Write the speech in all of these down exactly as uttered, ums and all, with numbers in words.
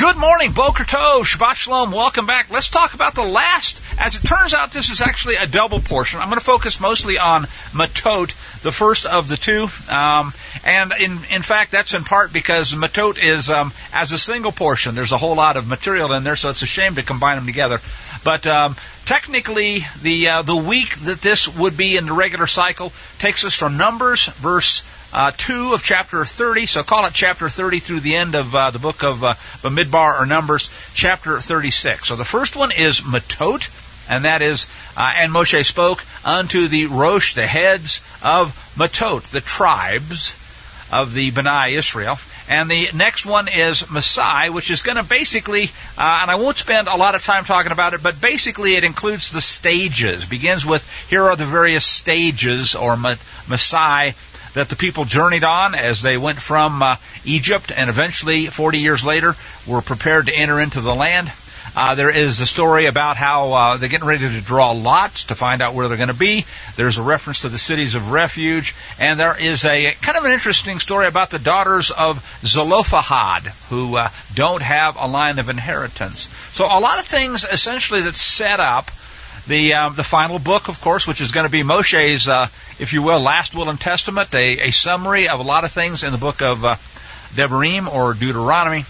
Good morning, Boker Tov, Shabbat Shalom, welcome back. Let's talk about the last. As it turns out, this is actually a double portion. I'm going to focus mostly on Matot, the first of the two. Um, and in, in fact, that's in part because Matot is, um, as a single portion, there's a whole lot of material in there, so it's a shame to combine them together. But um, technically, the uh, the week that this would be in the regular cycle takes us from Numbers, verse Uh, two of chapter thirty, so call it chapter thirty through the end of uh, the book of uh, Bamidbar or Numbers, chapter thirty-six. So the first one is Matot, and that is, uh, and Moshe spoke unto the Rosh, the heads of Matot, the tribes of the Bnei Israel. And the next one is Masai, which is going to basically, uh, and I won't spend a lot of time talking about it, but basically it includes the stages. Begins with, here are the various stages, or Masai, that the people journeyed on as they went from uh, Egypt, and eventually, forty years later, were prepared to enter into the land. Uh, there is a story about how uh, they're getting ready to draw lots to find out where they're going to be. There's a reference to the cities of refuge, and there is a kind of an interesting story about the daughters of Zelophehad, who uh, don't have a line of inheritance. So a lot of things, essentially, that set up The um, the final book, of course, which is going to be Moshe's, uh, if you will, last will and testament, a, a summary of a lot of things in the book of uh, Devarim or Deuteronomy.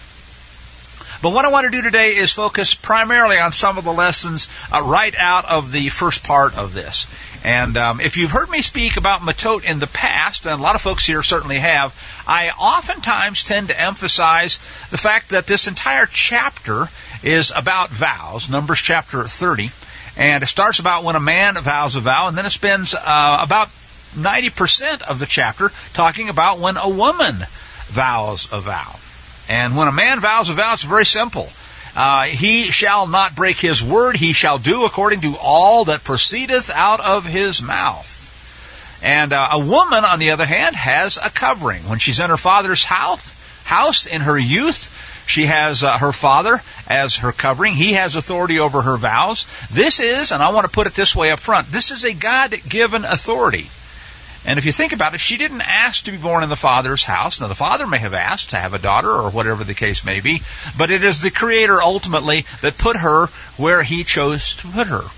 But what I want to do today is focus primarily on some of the lessons uh, right out of the first part of this. And um, if you've heard me speak about Matot in the past, and a lot of folks here certainly have, I oftentimes tend to emphasize the fact that this entire chapter is about vows, Numbers chapter thirty. And it starts about when a man vows a vow, and then it spends uh, about ninety percent of the chapter talking about when a woman vows a vow. And when a man vows a vow, it's very simple. Uh, he shall not break his word. He shall do according to all that proceedeth out of his mouth. And uh, a woman, on the other hand, has a covering. When she's in her father's house, house in her youth, she has uh, her father as her covering. He has authority over her vows. This is, and I want to put it this way up front, this is a God-given authority. And if you think about it, she didn't ask to be born in the father's house. Now, the father may have asked to have a daughter or whatever the case may be, but it is the Creator ultimately that put her where He chose to put her.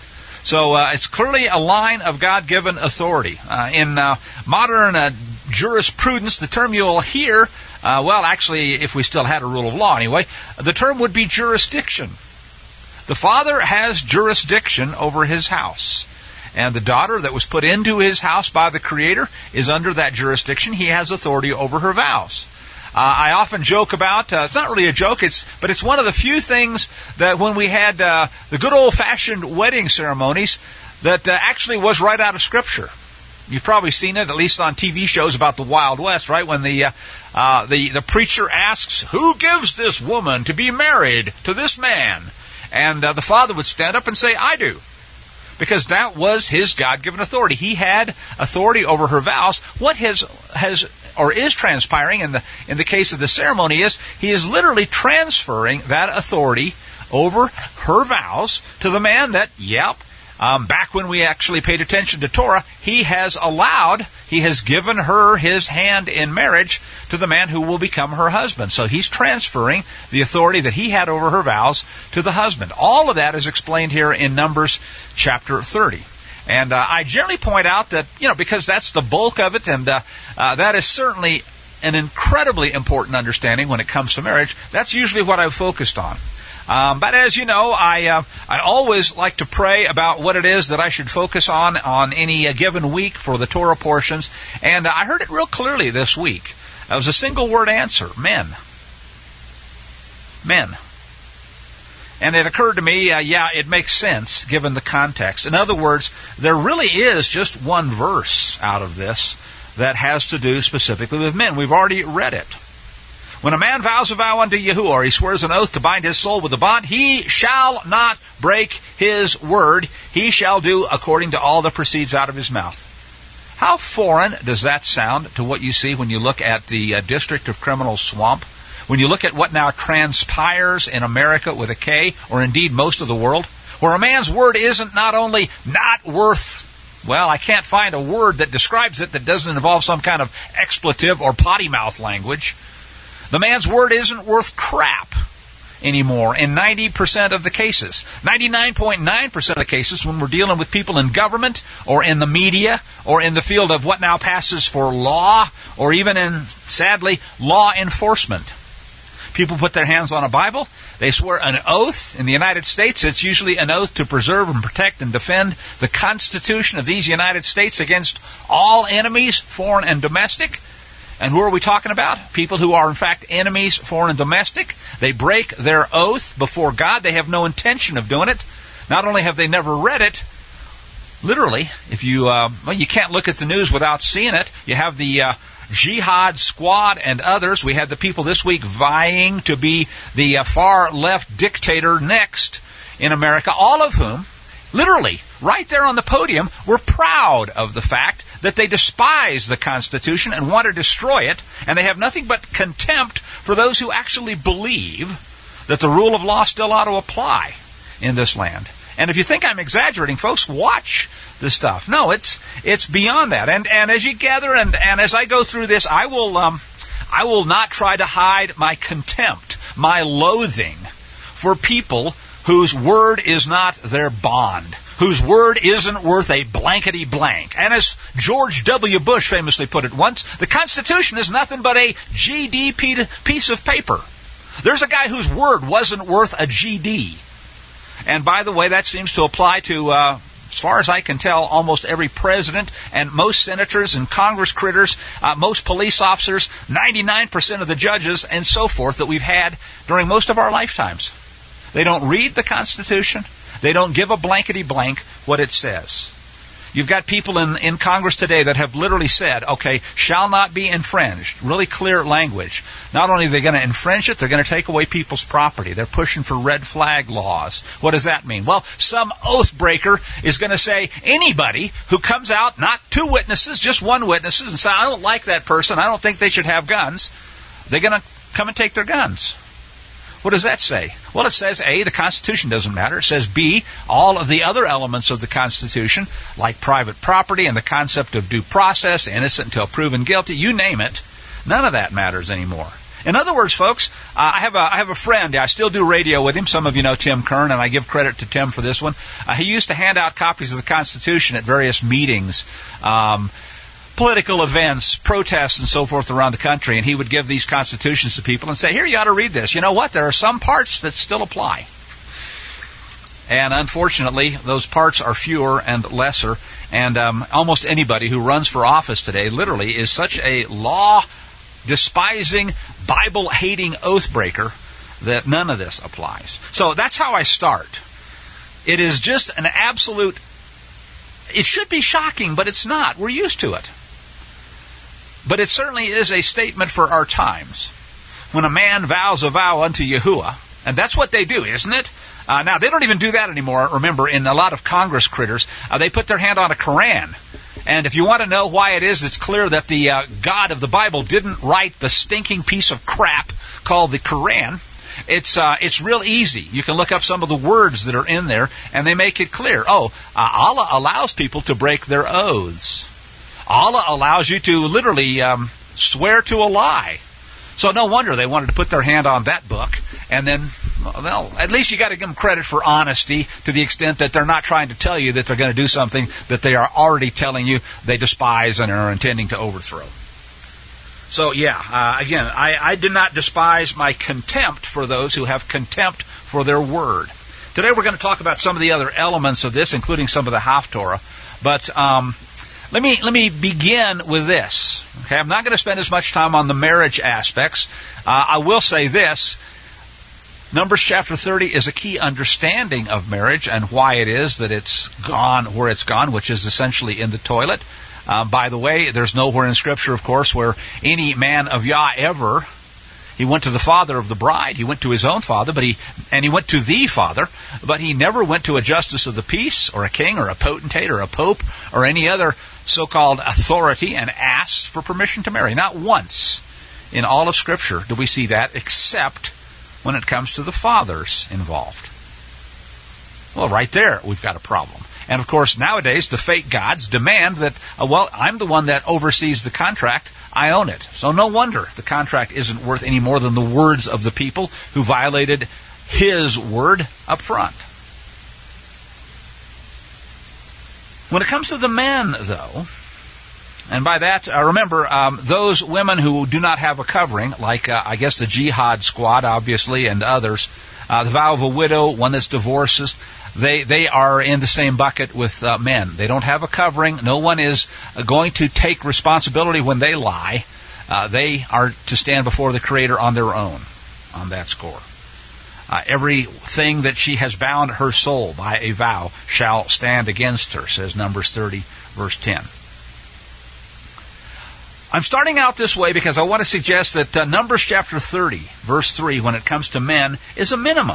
So uh, it's clearly a line of God-given authority. Uh, in uh, modern uh, jurisprudence, the term you'll hear, uh, well, actually, if we still had a rule of law anyway, the term would be jurisdiction. The father has jurisdiction over his house. And the daughter that was put into his house by the Creator is under that jurisdiction. He has authority over her vows. Uh, I often joke about, uh, it's not really a joke, it's but it's one of the few things that when we had uh, the good old-fashioned wedding ceremonies that uh, actually was right out of Scripture. You've probably seen it, at least on T V shows about the Wild West, right? When the uh, uh, the, the preacher asks, who gives this woman to be married to this man? And uh, the father would stand up and say, I do. Because that was his God-given authority. He had authority over her vows. What has has or is transpiring in the in the case of the ceremony is he is literally transferring that authority over her vows to the man that, yep, um, back when we actually paid attention to Torah, he has allowed, he has given her his hand in marriage to the man who will become her husband. So he's transferring the authority that he had over her vows to the husband. All of that is explained here in Numbers chapter thirty. And uh, I generally point out that, you know, because that's the bulk of it, and uh, uh, that is certainly an incredibly important understanding when it comes to marriage. That's usually what I've focused on. Um, but as you know, I uh, I always like to pray about what it is that I should focus on on any uh, given week for the Torah portions. And uh, I heard it real clearly this week. It was a single word answer, men. Men. And it occurred to me, uh, yeah, it makes sense given the context. In other words, there really is just one verse out of this that has to do specifically with men. We've already read it. When a man vows a vow unto Yahuwah, or he swears an oath to bind his soul with a bond, he shall not break his word. He shall do according to all that proceeds out of his mouth. How foreign does that sound to what you see when you look at the uh, District of Criminal Swamp? When you look at what now transpires in America with a K, or indeed most of the world, where a man's word isn't not only not worth, well, I can't find a word that describes it that doesn't involve some kind of expletive or potty mouth language. The man's word isn't worth crap. anymore in ninety percent of the cases. ninety-nine point nine percent of the cases when we're dealing with people in government or in the media or in the field of what now passes for law or even in, sadly, law enforcement. People put their hands on a Bible. They swear an oath. In the United States, it's usually an oath to preserve and protect and defend the Constitution of these United States against all enemies, foreign and domestic. And who are we talking about? People who are, in fact, enemies, foreign and domestic. They break their oath before God. They have no intention of doing it. Not only have they never read it, literally, if you, uh, well, you can't look at the news without seeing it. You have the uh, Jihad Squad and others. We had the people this week vying to be the uh, far-left dictator next in America, all of whom, literally, right there on the podium, were proud of the fact that they despise the Constitution and want to destroy it, and they have nothing but contempt for those who actually believe that the rule of law still ought to apply in this land. And if you think I'm exaggerating, folks, watch the stuff. No, it's it's beyond that. And and as you gather and, and as I go through this, I will um I will not try to hide my contempt, my loathing for people whose word is not their bond, whose word isn't worth a blankety blank. And as George W. Bush famously put it once, the Constitution is nothing but a G D piece of paper. There's a guy whose word wasn't worth a G D. And by the way, that seems to apply to, uh, as far as I can tell, almost every president and most senators and Congress critters, uh, most police officers, ninety-nine percent of the judges, and so forth that we've had during most of our lifetimes. They don't read the Constitution. They don't give a blankety blank what it says. You've got people in, in Congress today that have literally said, okay, shall not be infringed. Really clear language. Not only are they going to infringe it, they're going to take away people's property. They're pushing for red flag laws. What does that mean? Well, some oath breaker is going to say anybody who comes out, not two witnesses, just one witness, and say, I don't like that person, I don't think they should have guns, they're going to come and take their guns. What does that say? Well, it says, A, the Constitution doesn't matter. It says, B, all of the other elements of the Constitution, like private property and the concept of due process, innocent until proven guilty, you name it, none of that matters anymore. In other words, folks, uh, I have a I have a friend. I still do radio with him. Some of you know Tim Kern, and I give credit to Tim for this one. Uh, he used to hand out copies of the Constitution at various meetings, um, political events, protests, and so forth around the country, and he would give these constitutions to people and say, here, you ought to read this. You know what? There are some parts that still apply. And unfortunately, those parts are fewer and lesser, and um, almost anybody who runs for office today literally is such a law-despising, Bible-hating oath breaker that none of this applies. So that's how I start. It is just an absolute, it should be shocking, but it's not. We're used to it. But it certainly is a statement for our times. When a man vows a vow unto Yahuwah, and that's what they do, isn't it? Uh, now, they don't even do that anymore. Remember, in a lot of Congress critters, uh, they put their hand on a Koran. And if you want to know why it is, it's clear that the uh, God of the Bible didn't write the stinking piece of crap called the Koran. It's uh, it's real easy. You can look up some of the words that are in there, and they make it clear. Oh, uh, Allah allows people to break their oaths. Allah allows you to literally um, swear to a lie. So no wonder they wanted to put their hand on that book. And then, well, at least you got to give them credit for honesty to the extent that they're not trying to tell you that they're going to do something that they are already telling you they despise and are intending to overthrow. So, yeah, uh, again, I, I do not despise my contempt for those who have contempt for their word. Today we're going to talk about some of the other elements of this, including some of the Haftorah. But um, let me let me begin with this. Okay, I'm not going to spend as much time on the marriage aspects. Uh, I will say this. Numbers chapter thirty is a key understanding of marriage and why it is that it's gone where it's gone, which is essentially in the toilet. Uh, by the way, there's nowhere in Scripture, of course, where any man of Yah ever, he went to the father of the bride, he went to his own father, but he and he went to the father, but he never went to a justice of the peace or a king or a potentate or a pope or any other so-called authority and asked for permission to marry. Not once in all of Scripture do we see that, except when it comes to the fathers involved. Well, right there, we've got a problem. And, of course, nowadays, the fake gods demand that, uh, well, I'm the one that oversees the contract. I own it. So no wonder the contract isn't worth any more than the words of the people who violated His word up front. When it comes to the men, though, and by that, uh, remember, um, those women who do not have a covering, like, uh, I guess, the Jihad Squad, obviously, and others, uh, the vow of a widow, one that's divorces, they they are in the same bucket with uh, men. They don't have a covering. No one is uh, going to take responsibility when they lie. Uh, they are to stand before the Creator on their own on that score. Uh, everything that she has bound her soul by a vow shall stand against her, says Numbers thirty, verse ten. I'm starting out this way because I want to suggest that uh, Numbers chapter thirty, verse three, when it comes to men, is a minimum.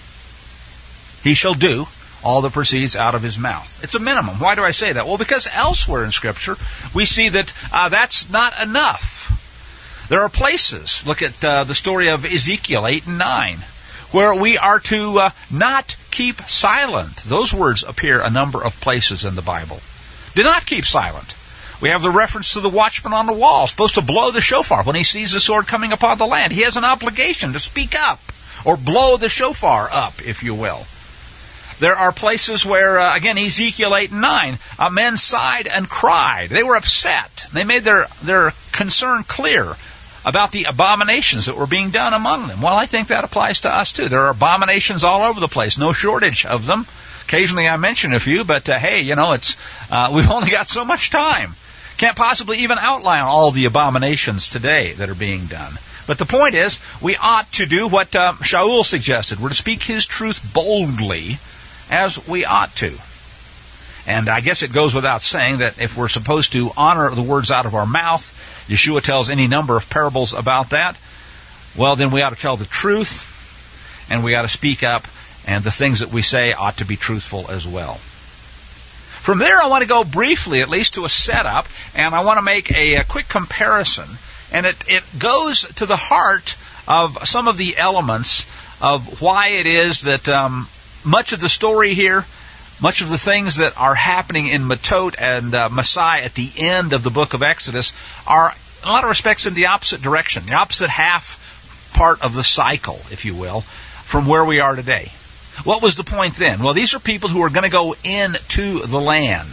He shall do all that proceeds out of his mouth. It's a minimum. Why do I say that? Well, because elsewhere in Scripture, we see that uh, that's not enough. There are places, look at uh, the story of Ezekiel eight and nine, where we are to uh, not keep silent. Those words appear a number of places in the Bible. Do not keep silent. We have the reference to the watchman on the wall, supposed to blow the shofar when he sees the sword coming upon the land. He has an obligation to speak up, or blow the shofar up, if you will. There are places where, uh, again, Ezekiel eight and nine, uh, men sighed and cried. They were upset. They made their, their concern clear about the abominations that were being done among them. Well, I think that applies to us too. There are abominations all over the place, no shortage of them. Occasionally I mention a few, but uh, hey, you know, it's uh, we've only got so much time. Can't possibly even outline all the abominations today that are being done. But the point is, we ought to do what uh, Shaul suggested. We're to speak his truth boldly, as we ought to. And I guess it goes without saying that if we're supposed to honor the words out of our mouth, Yeshua tells any number of parables about that, well, then we ought to tell the truth, and we ought to speak up, and the things that we say ought to be truthful as well. From there, I want to go briefly, at least, to a setup, and I want to make a, a quick comparison. And it, it goes to the heart of some of the elements of why it is that um, much of the story here, much of the things that are happening in Matot and uh, Messiah at the end of the book of Exodus are, in a lot of respects, in the opposite direction, the opposite half part of the cycle, if you will, from where we are today. What was the point then? Well, these are people who are going to go into the land.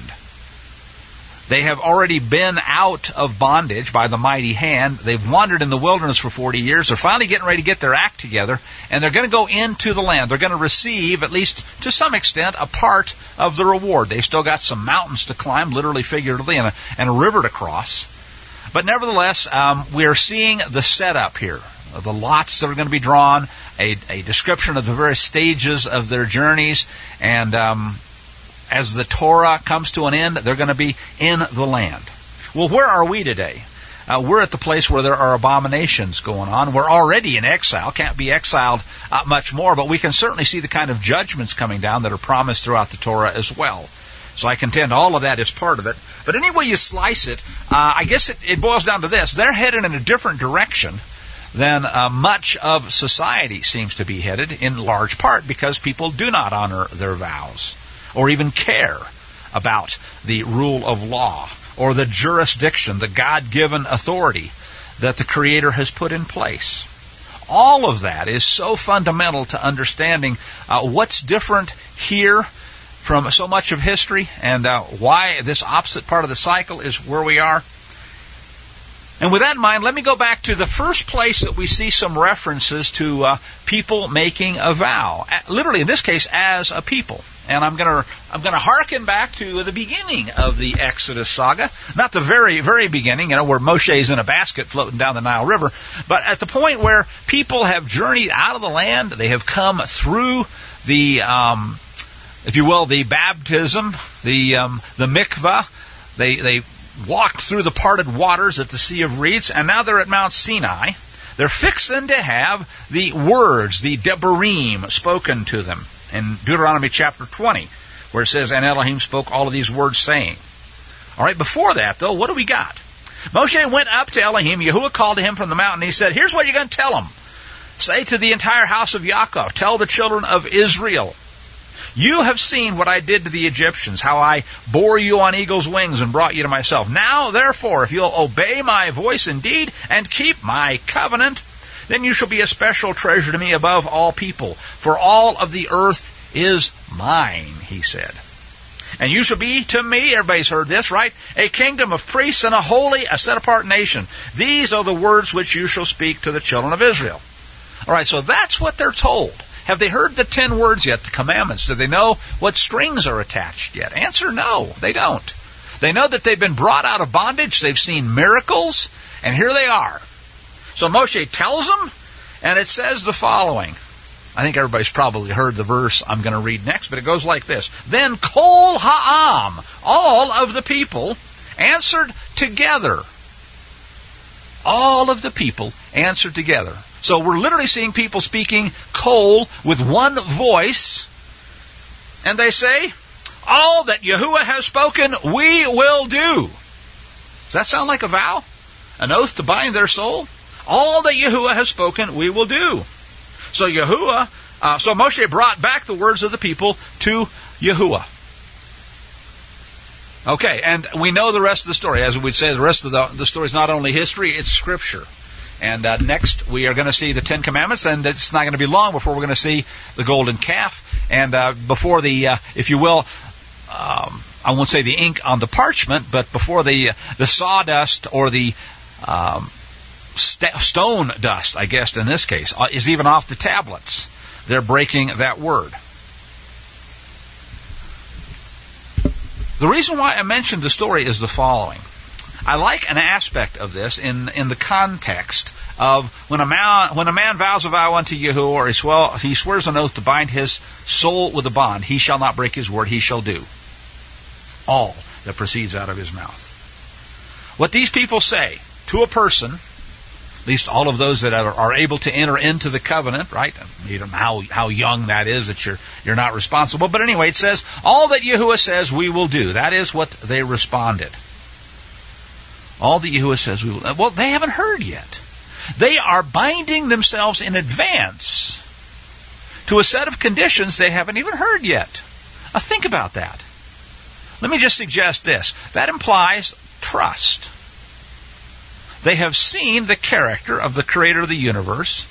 They have already been out of bondage by the mighty hand. They've wandered in the wilderness for forty years. They're finally getting ready to get their act together, and they're going to go into the land. They're going to receive, at least to some extent, a part of the reward. They've still got some mountains to climb, literally, figuratively, and a, and a river to cross. But nevertheless, um, we're seeing the setup here. The lots that are going to be drawn, a, a description of the various stages of their journeys, and um, as the Torah comes to an end, they're going to be in the land. Well, where are we today? Uh, we're at the place where there are abominations going on. We're already in exile, can't be exiled uh, much more, but we can certainly see the kind of judgments coming down that are promised throughout the Torah as well. So I contend all of that is part of it. But any way you slice it, uh, I guess it, it boils down to this. They're headed in a different direction than uh, much of society seems to be headed, in large part because people do not honor their vows or even care about the rule of law or the jurisdiction, the God-given authority that the Creator has put in place. All of that is so fundamental to understanding uh, what's different here from so much of history and uh, why this opposite part of the cycle is where we are. And with that in mind, let me go back to the first place that we see some references to uh, people making a vow. Literally, in this case, as a people. And I'm going to I'm going to hearken back to the beginning of the Exodus saga, not the very very beginning, you know, where Moshe's in a basket floating down the Nile River, but at the point where people have journeyed out of the land, they have come through the, um, if you will, the baptism, the um, the mikvah, they they. walked through the parted waters at the Sea of Reeds, and now they're at Mount Sinai. They're fixing to have the words, the Debarim, spoken to them in Deuteronomy chapter twenty, where it says, and Elohim spoke all of these words, saying. All right, before that, though, what do we got? Moshe went up to Elohim. Yahuwah called to him from the mountain. He said, here's what you're going to tell them. Say to the entire house of Yaakov, tell the children of Israel, you have seen what I did to the Egyptians, how I bore you on eagle's wings and brought you to myself. Now, therefore, if you'll obey my voice indeed and keep my covenant, then you shall be a special treasure to me above all people, for all of the earth is mine, he said. And you shall be to me, everybody's heard this, right? A kingdom of priests and a holy, a set-apart nation. These are the words which you shall speak to the children of Israel. All right, so that's what they're told. Have they heard the ten words yet, the commandments? Do they know what strings are attached yet? Answer, no, they don't. They know that they've been brought out of bondage, they've seen miracles, and here they are. So Moshe tells them, and it says the following. I think everybody's probably heard the verse I'm going to read next, but it goes like this. Then Kol Ha'am, all of the people, answered together. All of the people answered together. So we're literally seeing people speaking Kol with one voice, and they say, all that Yahuwah has spoken, we will do. Does that sound like a vow? An oath to bind their soul? All that Yahuwah has spoken, we will do. So Yahuwah, uh, so Moshe brought back the words of the people to Yahuwah. Okay, and we know the rest of the story. As we'd say, the rest of the, the story is not only history, it's Scripture. And uh, next we are going to see the Ten Commandments, and it's not going to be long before we're going to see the golden calf. And uh, before the, uh, if you will, um, I won't say the ink on the parchment, but before the the sawdust or the um, st- stone dust, I guess in this case, uh, is even off the tablets, they're breaking that word. The reason why I mentioned the story is the following. I like an aspect of this in, in the context of when a man when a man vows a vow unto Yahuwah, or he, swell, he swears an oath to bind his soul with a bond, he shall not break his word, he shall do all that proceeds out of his mouth. What these people say to a person, at least all of those that are, are able to enter into the covenant, right? You don't know how, how young that is that you're you're not responsible. But anyway, it says, all that Yahuwah says we will do. That is what they responded. All that Yahuwah says we will. Well, they haven't heard yet. They are binding themselves in advance to a set of conditions they haven't even heard yet. Now think about that. Let me just suggest this. That implies trust. They have seen the character of the Creator of the universe,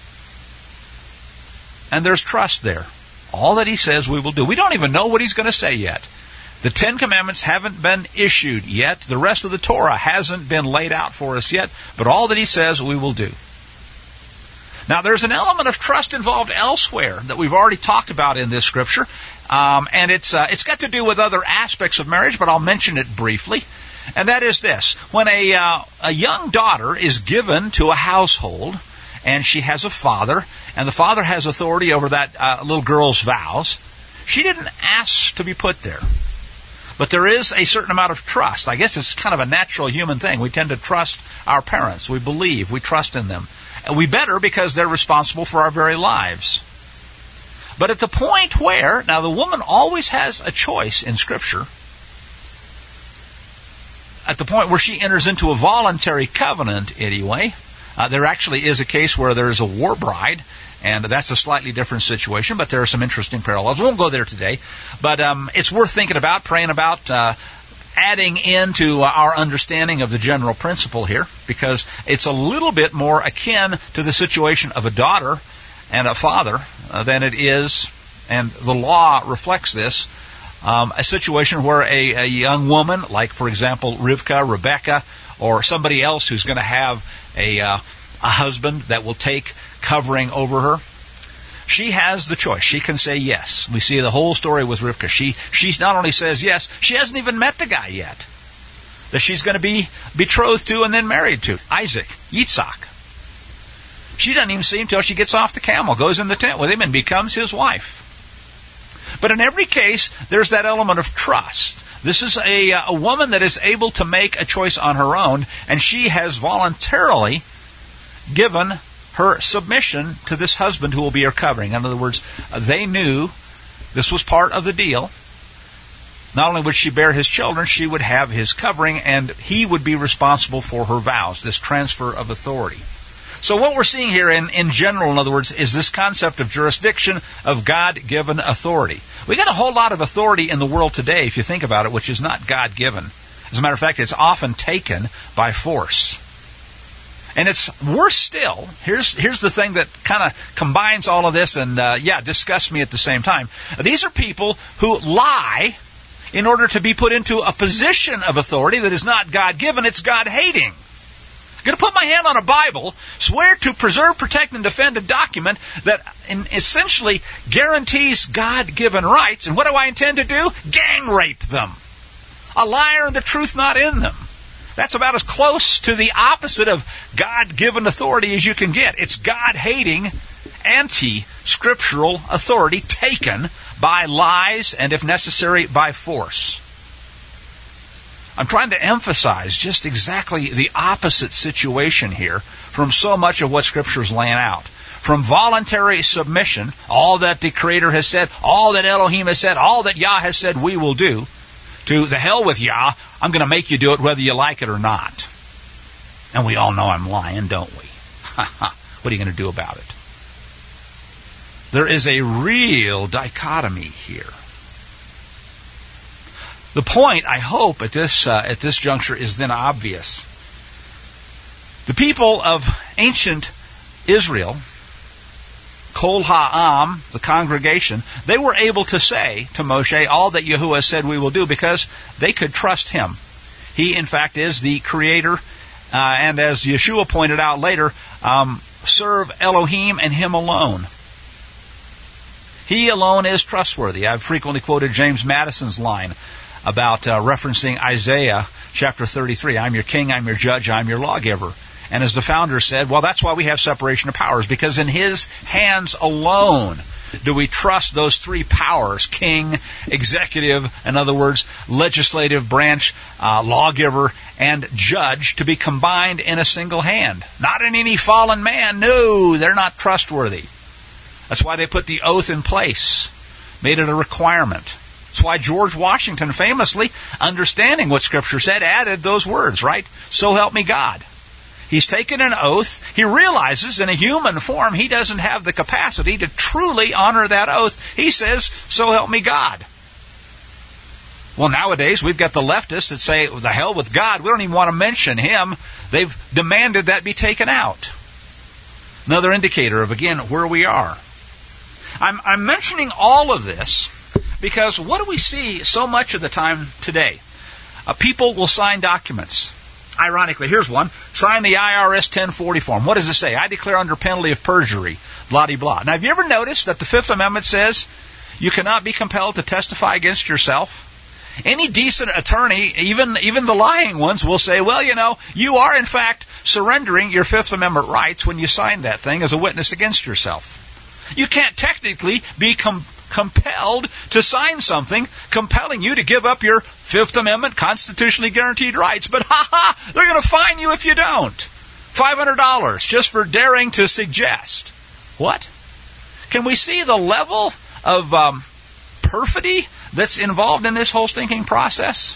and there's trust there. All that He says we will do. We don't even know what He's going to say yet. The Ten Commandments haven't been issued yet. The rest of the Torah hasn't been laid out for us yet, but all that He says we will do. Now, there's an element of trust involved elsewhere that we've already talked about in this scripture, um, and it's uh, it's got to do with other aspects of marriage, but I'll mention it briefly. And that is this. When a uh, a young daughter is given to a household, and she has a father, and the father has authority over that uh, little girl's vows, she didn't ask to be put there. But there is a certain amount of trust. I guess it's kind of a natural human thing. We tend to trust our parents. We believe. We trust in them. And we better because they're responsible for our very lives. But at the point where, now the woman always has a choice in Scripture, at the point where she enters into a voluntary covenant anyway, uh, there actually is a case where there is a war bride, and that's a slightly different situation, but there are some interesting parallels. We won't go there today, but um, it's worth thinking about, praying about, uh, adding into our understanding of the general principle here, because it's a little bit more akin to the situation of a daughter and a father uh, than it is, and the law reflects this, um, a situation where a, a young woman, like, for example, Rivka, Rebecca, or somebody else who's going to have a, uh, a husband that will take covering over her, she has the choice. She can say yes. We see the whole story with Rivka. She she not only says yes, she hasn't even met the guy yet that she's going to be betrothed to and then married to, Isaac, Yitzhak. She doesn't even see him until she gets off the camel, goes in the tent with him, and becomes his wife. But in every case, there's that element of trust. This is a, a woman that is able to make a choice on her own, and she has voluntarily given her submission to this husband who will be her covering. In other words, they knew this was part of the deal. Not only would she bear his children, she would have his covering, and he would be responsible for her vows, this transfer of authority. So what we're seeing here in, in general, in other words, is this concept of jurisdiction, of God-given authority. We got a whole lot of authority in the world today, if you think about it, which is not God-given. As a matter of fact, it's often taken by force. And it's worse still. Here's here's the thing that kind of combines all of this and, uh, yeah, disgusts me at the same time. These are people who lie in order to be put into a position of authority that is not God-given, it's God-hating. I'm going to put my hand on a Bible, swear to preserve, protect, and defend a document that in essentially guarantees God-given rights. And what do I intend to do? Gang rape them. A liar and the truth not in them. That's about as close to the opposite of God-given authority as you can get. It's God-hating, anti-scriptural authority taken by lies and, if necessary, by force. I'm trying to emphasize just exactly the opposite situation here from so much of what Scripture is laying out. From voluntary submission, all that the Creator has said, all that Elohim has said, all that Yah has said we will do, to the hell with Yah, I'm going to make you do it whether you like it or not. And we all know I'm lying, don't we? What are you going to do about it? There is a real dichotomy here. The point, I hope, at this uh, at this juncture is then obvious. The people of ancient Israel, Kol Ha'am, the congregation, they were able to say to Moshe all that Yahuwah said we will do because they could trust him. He, in fact, is the creator, uh, and as Yeshua pointed out later, um, serve Elohim and him alone. He alone is trustworthy. I've frequently quoted James Madison's line about uh, referencing Isaiah chapter thirty-three. I'm your king, I'm your judge, I'm your lawgiver. And as the founder said, well, that's why we have separation of powers, because in his hands alone do we trust those three powers, king, executive, in other words, legislative branch, uh, lawgiver, and judge, to be combined in a single hand. Not in any fallen man. No, they're not trustworthy. That's why they put the oath in place, made it a requirement. That's why George Washington famously, understanding what Scripture said, added those words, right? So help me God. He's taken an oath. He realizes in a human form he doesn't have the capacity to truly honor that oath. He says, so help me God. Well, nowadays we've got the leftists that say, the hell with God. We don't even want to mention him. They've demanded that be taken out. Another indicator of, again, where we are. I'm, I'm mentioning all of this because what do we see so much of the time today? Uh, people will sign documents. Ironically, here's one. Sign the I R S ten forty form. What does it say? I declare under penalty of perjury. Blah, de, blah. Now, have you ever noticed that the Fifth Amendment says you cannot be compelled to testify against yourself? Any decent attorney, even, even the lying ones, will say, well, you know, you are, in fact, surrendering your Fifth Amendment rights when you sign that thing as a witness against yourself. You can't technically be com- compelled to sign something compelling you to give up your Fifth Amendment constitutionally guaranteed rights. But ha ha, they're going to fine you if you don't. five hundred dollars just for daring to suggest. What? Can we see the level of um, perfidy that's involved in this whole stinking process?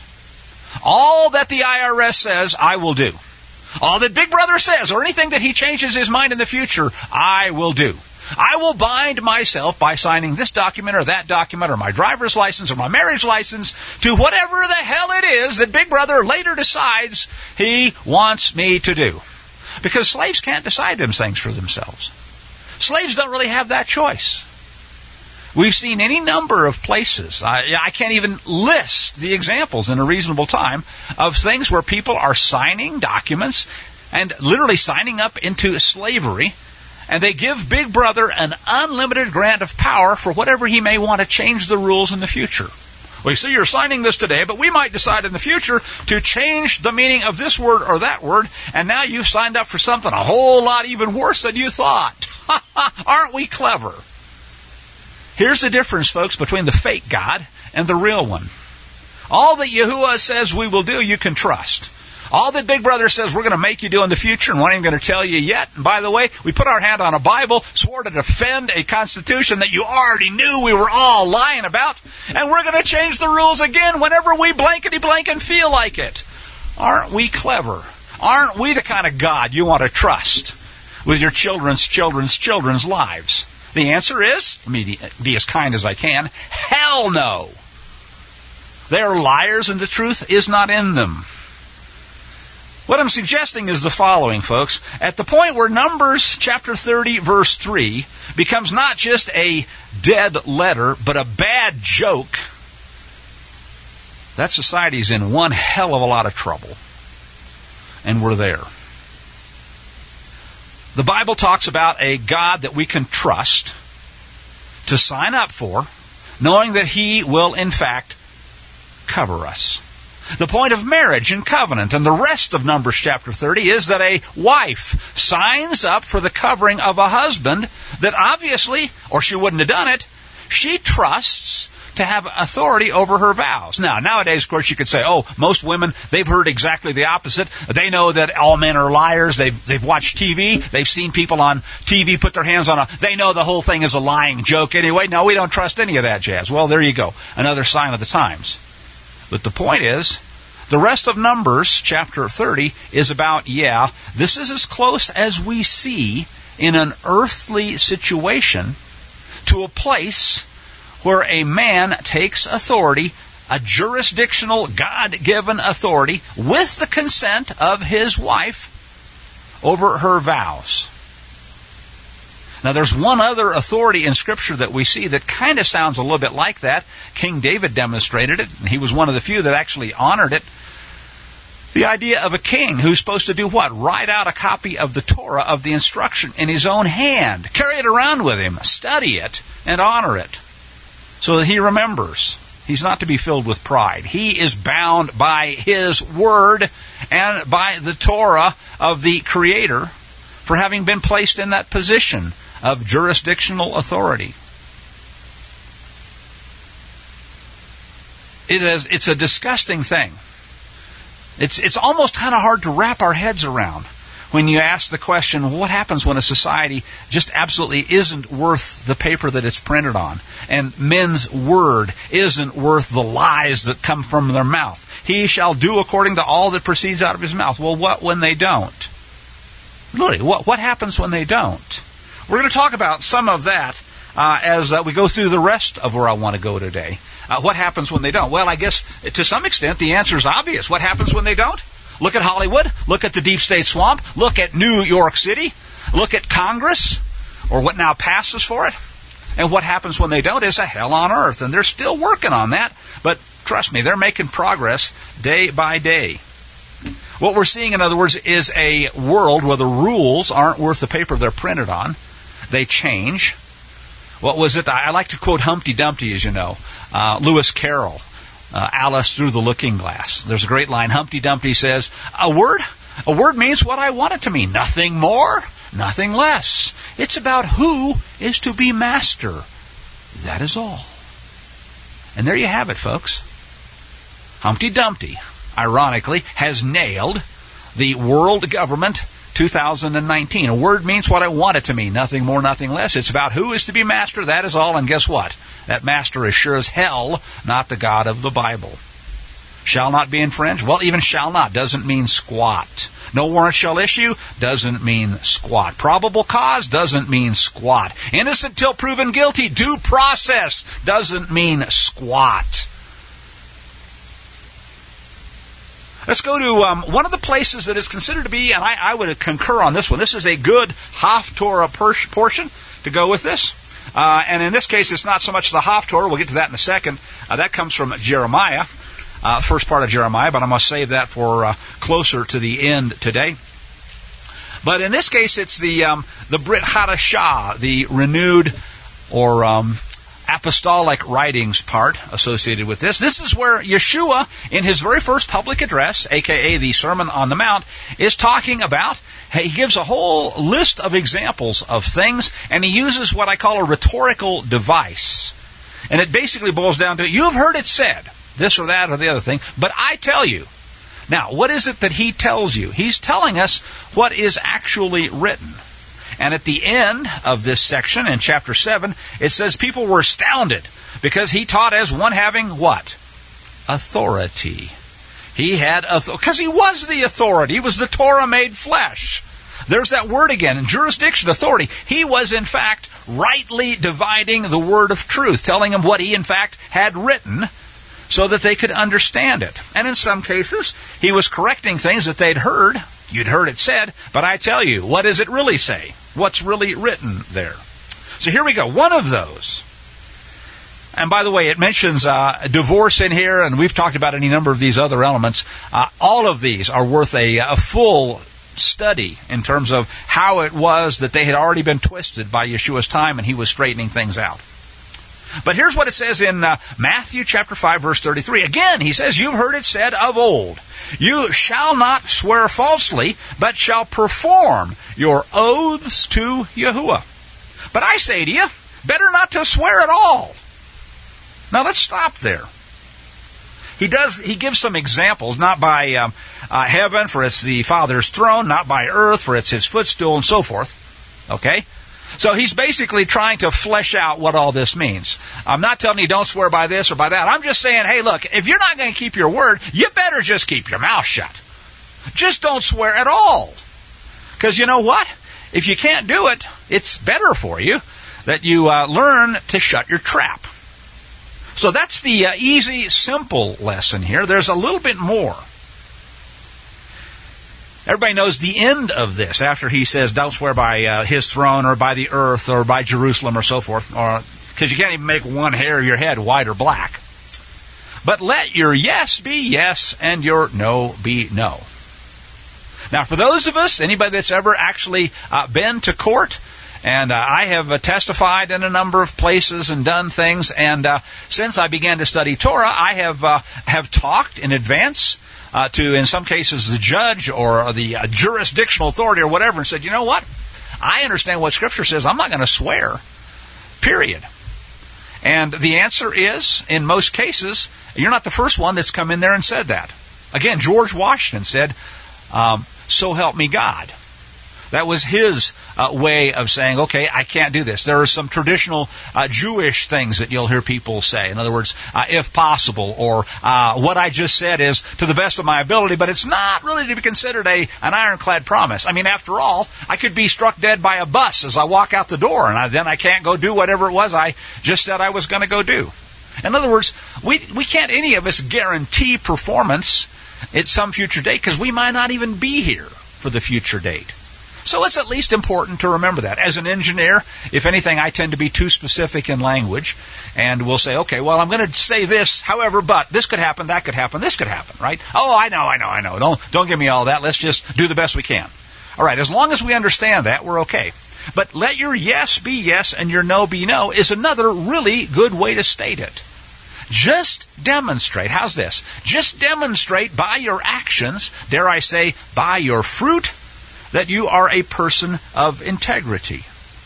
All that the I R S says, I will do. All that Big Brother says, or anything that he changes his mind in the future, I will do. I will bind myself by signing this document or that document or my driver's license or my marriage license to whatever the hell it is that Big Brother later decides he wants me to do. Because slaves can't decide those things for themselves. Slaves don't really have that choice. We've seen any number of places, I, I can't even list the examples in a reasonable time, of things where people are signing documents and literally signing up into slavery. And they give Big Brother an unlimited grant of power for whatever he may want to change the rules in the future. Well, you see, you're signing this today, but we might decide in the future to change the meaning of this word or that word, and now you've signed up for something a whole lot even worse than you thought. Aren't we clever? Here's the difference, folks, between the fake God and the real one. All that Yahuwah says we will do, you can trust. All that Big Brother says we're going to make you do in the future and we're not even going to tell you yet. And by the way, we put our hand on a Bible, swore to defend a Constitution that you already knew we were all lying about, and we're going to change the rules again whenever we blankety blank and feel like it. Aren't we clever? Aren't we the kind of God you want to trust with your children's children's children's lives? The answer is, let me be as kind as I can, hell no. They are liars and the truth is not in them. What I'm suggesting is the following, folks. At the point where Numbers chapter thirty, verse three becomes not just a dead letter, but a bad joke, that society's in one hell of a lot of trouble. And we're there. The Bible talks about a God that we can trust to sign up for, knowing that He will, in fact, cover us. The point of marriage and covenant and the rest of Numbers chapter thirty is that a wife signs up for the covering of a husband that obviously, or she wouldn't have done it, she trusts to have authority over her vows. Now, nowadays, of course, you could say, oh, most women, they've heard exactly the opposite. They know that all men are liars. They've, they've watched T V. They've seen people on T V put their hands on a... They know the whole thing is a lying joke anyway. No, we don't trust any of that jazz. Well, there you go. Another sign of the times. But the point is, the rest of Numbers chapter thirty is about, yeah, this is as close as we see in an earthly situation to a place where a man takes authority, a jurisdictional, God-given authority, with the consent of his wife over her vows. Now, there's one other authority in Scripture that we see that kind of sounds a little bit like that. King David demonstrated it, and he was one of the few that actually honored it. The idea of a king who's supposed to do what? Write out a copy of the Torah, of the instruction, in his own hand. Carry it around with him. Study it and honor it so that he remembers. He's not to be filled with pride. He is bound by his word and by the Torah of the Creator for having been placed in that position of jurisdictional authority. It is, it's a disgusting thing. It's, it's almost kind of hard to wrap our heads around when you ask the question, what happens when a society just absolutely isn't worth the paper that it's printed on, and men's word isn't worth the lies that come from their mouth? He shall do according to all that proceeds out of his mouth. Well, what when they don't? Really, what, what happens when they don't? We're going to talk about some of that uh, as uh, we go through the rest of where I want to go today. Uh, what happens when they don't? Well, I guess to some extent the answer is obvious. What happens when they don't? Look at Hollywood. Look at the deep state swamp. Look at New York City. Look at Congress, or what now passes for it. And what happens when they don't is a hell on earth. And they're still working on that. But trust me, they're making progress day by day. What we're seeing, in other words, is a world where the rules aren't worth the paper they're printed on. They change. What was it? I like to quote Humpty Dumpty, as you know. Uh, Lewis Carroll. Uh, Alice Through the Looking Glass. There's a great line. Humpty Dumpty says, a word? A word means what I want it to mean. Nothing more, nothing less. It's about who is to be master. That is all. And there you have it, folks. Humpty Dumpty, ironically, has nailed the world government two thousand nineteen. A word means what I want it to mean. Nothing more, nothing less. It's about who is to be master. That is all. And guess what? That master is sure as hell not the God of the Bible. Shall not be infringed? Well, even shall not doesn't mean squat. No warrant shall issue doesn't mean squat. Probable cause doesn't mean squat. Innocent till proven guilty. Due process doesn't mean squat. Let's go to um, one of the places that is considered to be, and I, I would concur on this one. This is a good Haftorah per- portion to go with this. Uh, and in this case, it's not so much the Haftorah. We'll get to that in a second. Uh, that comes from Jeremiah, uh, first part of Jeremiah, but I'm going to save that for uh, closer to the end today. But in this case, it's the um, the Brit Hadashah, the renewed or um, apostolic writings part associated with this. This is where Yeshua, in his very first public address, aka the Sermon on the Mount, is talking about, he gives a whole list of examples of things, and he uses what I call a rhetorical device. And it basically boils down to, you've heard it said, this or that or the other thing, but I tell you. Now, what is it that he tells you? He's telling us what is actually written. And at the end of this section, in chapter seven, it says people were astounded because he taught as one having what? Authority. He had authority, because he was the authority. He was the Torah made flesh. There's that word again, in jurisdiction, authority. He was, in fact, rightly dividing the word of truth, telling them what he, in fact, had written. so that they could understand it. And in some cases, he was correcting things that they'd heard. You'd heard it said, but I tell you, what does it really say? What's really written there? So here we go. One of those. And by the way, it mentions uh, divorce in here, and we've talked about any number of these other elements. Uh, all of these are worth a, a full study in terms of how it was that they had already been twisted by Yeshua's time, and he was straightening things out. But here's what it says in uh, Matthew chapter five, verse thirty-three. Again, he says, you've heard it said of old, you shall not swear falsely, but shall perform your oaths to Yahuwah. But I say to you, better not to swear at all. Now let's stop there. He does. He gives some examples, not by um, uh, heaven, for it's the Father's throne, not by earth, for it's his footstool, and so forth. Okay? So he's basically trying to flesh out what all this means. I'm not telling you don't swear by this or by that. I'm just saying, hey, look, if you're not going to keep your word, you better just keep your mouth shut. Just don't swear at all. Because you know what? If you can't do it, it's better for you that you uh, learn to shut your trap. So that's the uh, easy, simple lesson here. There's a little bit more. Everybody knows the end of this after he says don't swear by uh, his throne or by the earth or by Jerusalem or so forth, or because you can't even make one hair of your head white or black. But let your yes be yes and your no be no. Now, for those of us, anybody that's ever actually uh, been to court, and uh, I have uh, testified in a number of places and done things, and uh, since I began to study Torah, I have uh, have talked in advance uh, to, in some cases, the judge or the uh, jurisdictional authority or whatever, and said, you know what? I understand what Scripture says. I'm not going to swear, period. And the answer is, in most cases, you're not the first one that's come in there and said that. Again, George Washington said, um, so help me God. That was his uh, way of saying, okay, I can't do this. There are some traditional uh, Jewish things that you'll hear people say. In other words, uh, if possible, or uh, what I just said is to the best of my ability, but it's not really to be considered a an ironclad promise. I mean, after all, I could be struck dead by a bus as I walk out the door, and I, then I can't go do whatever it was I just said I was going to go do. In other words, we we can't any of us guarantee performance at some future date because we might not even be here for the future date. So it's at least important to remember that. As an engineer, if anything, I tend to be too specific in language, and we'll say, okay, well, I'm going to say this, however, but this could happen, that could happen, this could happen, right? Oh, I know, I know, I know. Don't don't give me all that. Let's just do the best we can. All right, as long as we understand that, we're okay. But let your yes be yes and your no be no is another really good way to state it. Just demonstrate. How's this? Just demonstrate by your actions, dare I say, by your fruit, that you are a person of integrity.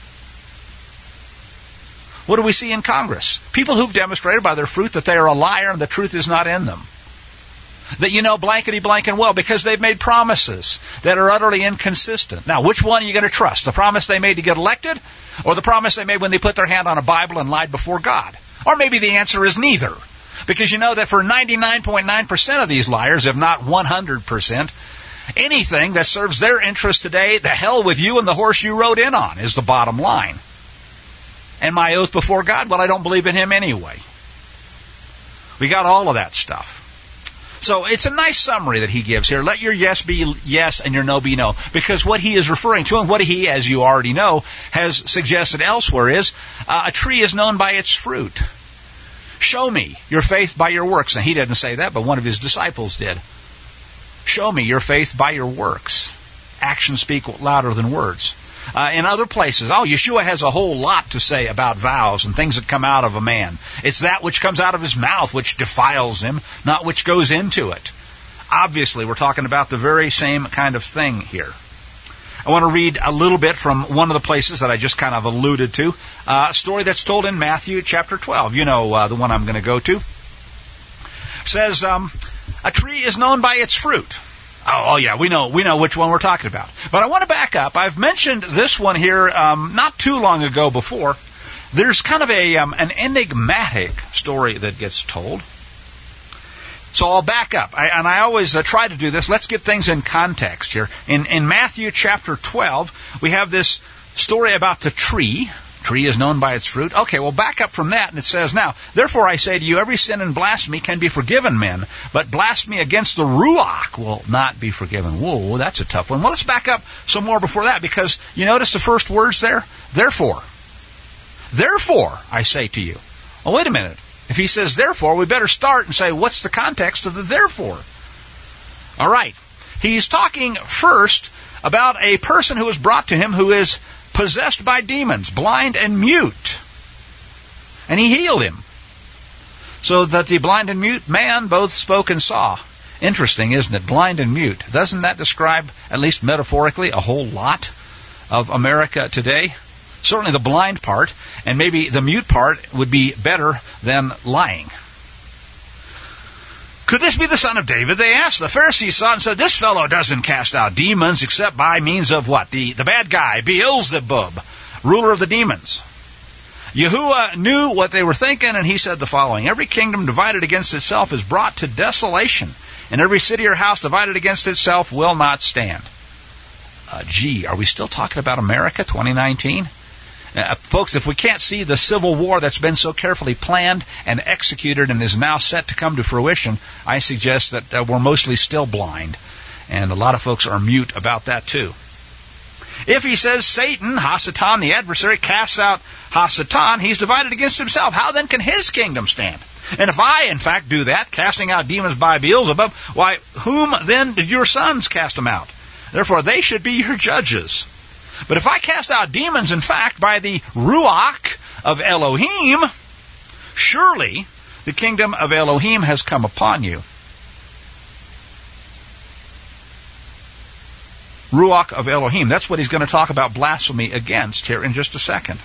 What do we see in Congress? People who've demonstrated by their fruit that they are a liar and the truth is not in them. That you know blankety blank and well because they've made promises that are utterly inconsistent. Now, which one are you going to trust? The promise they made to get elected, or the promise they made when they put their hand on a Bible and lied before God? Or maybe the answer is neither. Because you know that for ninety-nine point nine percent of these liars, if not one hundred percent, anything that serves their interest today, the hell with you and the horse you rode in on is the bottom line. And my oath before God, well, I don't believe in him anyway. We got all of that stuff. So it's a nice summary that he gives here. Let your yes be yes and your no be no. Because what he is referring to, and what he, as you already know, has suggested elsewhere is, uh, a tree is known by its fruit. Show me your faith by your works. And he didn't say that, but one of his disciples did. Show me your faith by your works. Actions speak louder than words. Uh, in other places, oh, Yeshua has a whole lot to say about vows and things that come out of a man. It's that which comes out of his mouth which defiles him, not which goes into it. Obviously, we're talking about the very same kind of thing here. I want to read a little bit from one of the places that I just kind of alluded to. Uh, a story that's told in Matthew chapter twelve. You know uh, the one I'm going to go to. It says, um, a tree is known by its fruit. Oh, oh, yeah, we know we know which one we're talking about. But I want to back up. I've mentioned this one here um, not too long ago before. There's kind of a um, an enigmatic story that gets told. So I'll back up. I, and I always uh, try to do this. Let's get things in context here. In, in Matthew chapter twelve, we have this story about the tree. Tree is known by its fruit. Okay, well, back up from that, and it says, now, therefore I say to you, every sin and blasphemy can be forgiven men, but blasphemy against the Ruach will not be forgiven. Whoa, that's a tough one. Well, let's back up some more before that, because you notice the first words there? Therefore. Therefore, I say to you. Well, wait a minute. If he says therefore, we better start and say, what's the context of the therefore? All right. He's talking first about a person who was brought to him who is possessed by demons, blind and mute. And he healed him, so that the blind and mute man both spoke and saw. Interesting, isn't it? Blind and mute. Doesn't that describe, at least metaphorically, a whole lot of America today? Certainly the blind part, and maybe the mute part would be better than lying. Could this be the son of David? They asked. The Pharisees saw it and said, this fellow doesn't cast out demons except by means of what? The, the bad guy, Beelzebub, ruler of the demons. Yahuwah knew what they were thinking, and he said the following, every kingdom divided against itself is brought to desolation, and every city or house divided against itself will not stand. Uh, gee, are we still talking about America, twenty nineteen? Uh, folks, if we can't see the civil war that's been so carefully planned and executed and is now set to come to fruition, I suggest that uh, we're mostly still blind. And a lot of folks are mute about that too. If he says Satan, Hasatan, the adversary, casts out Hasatan, he's divided against himself. How then can his kingdom stand? And if I, in fact, do that, casting out demons by Beelzebub, why, whom then did your sons cast them out? Therefore, they should be your judges. But if I cast out demons, in fact, by the Ruach of Elohim, surely the kingdom of Elohim has come upon you. Ruach of Elohim. That's what he's going to talk about blasphemy against here in just a second.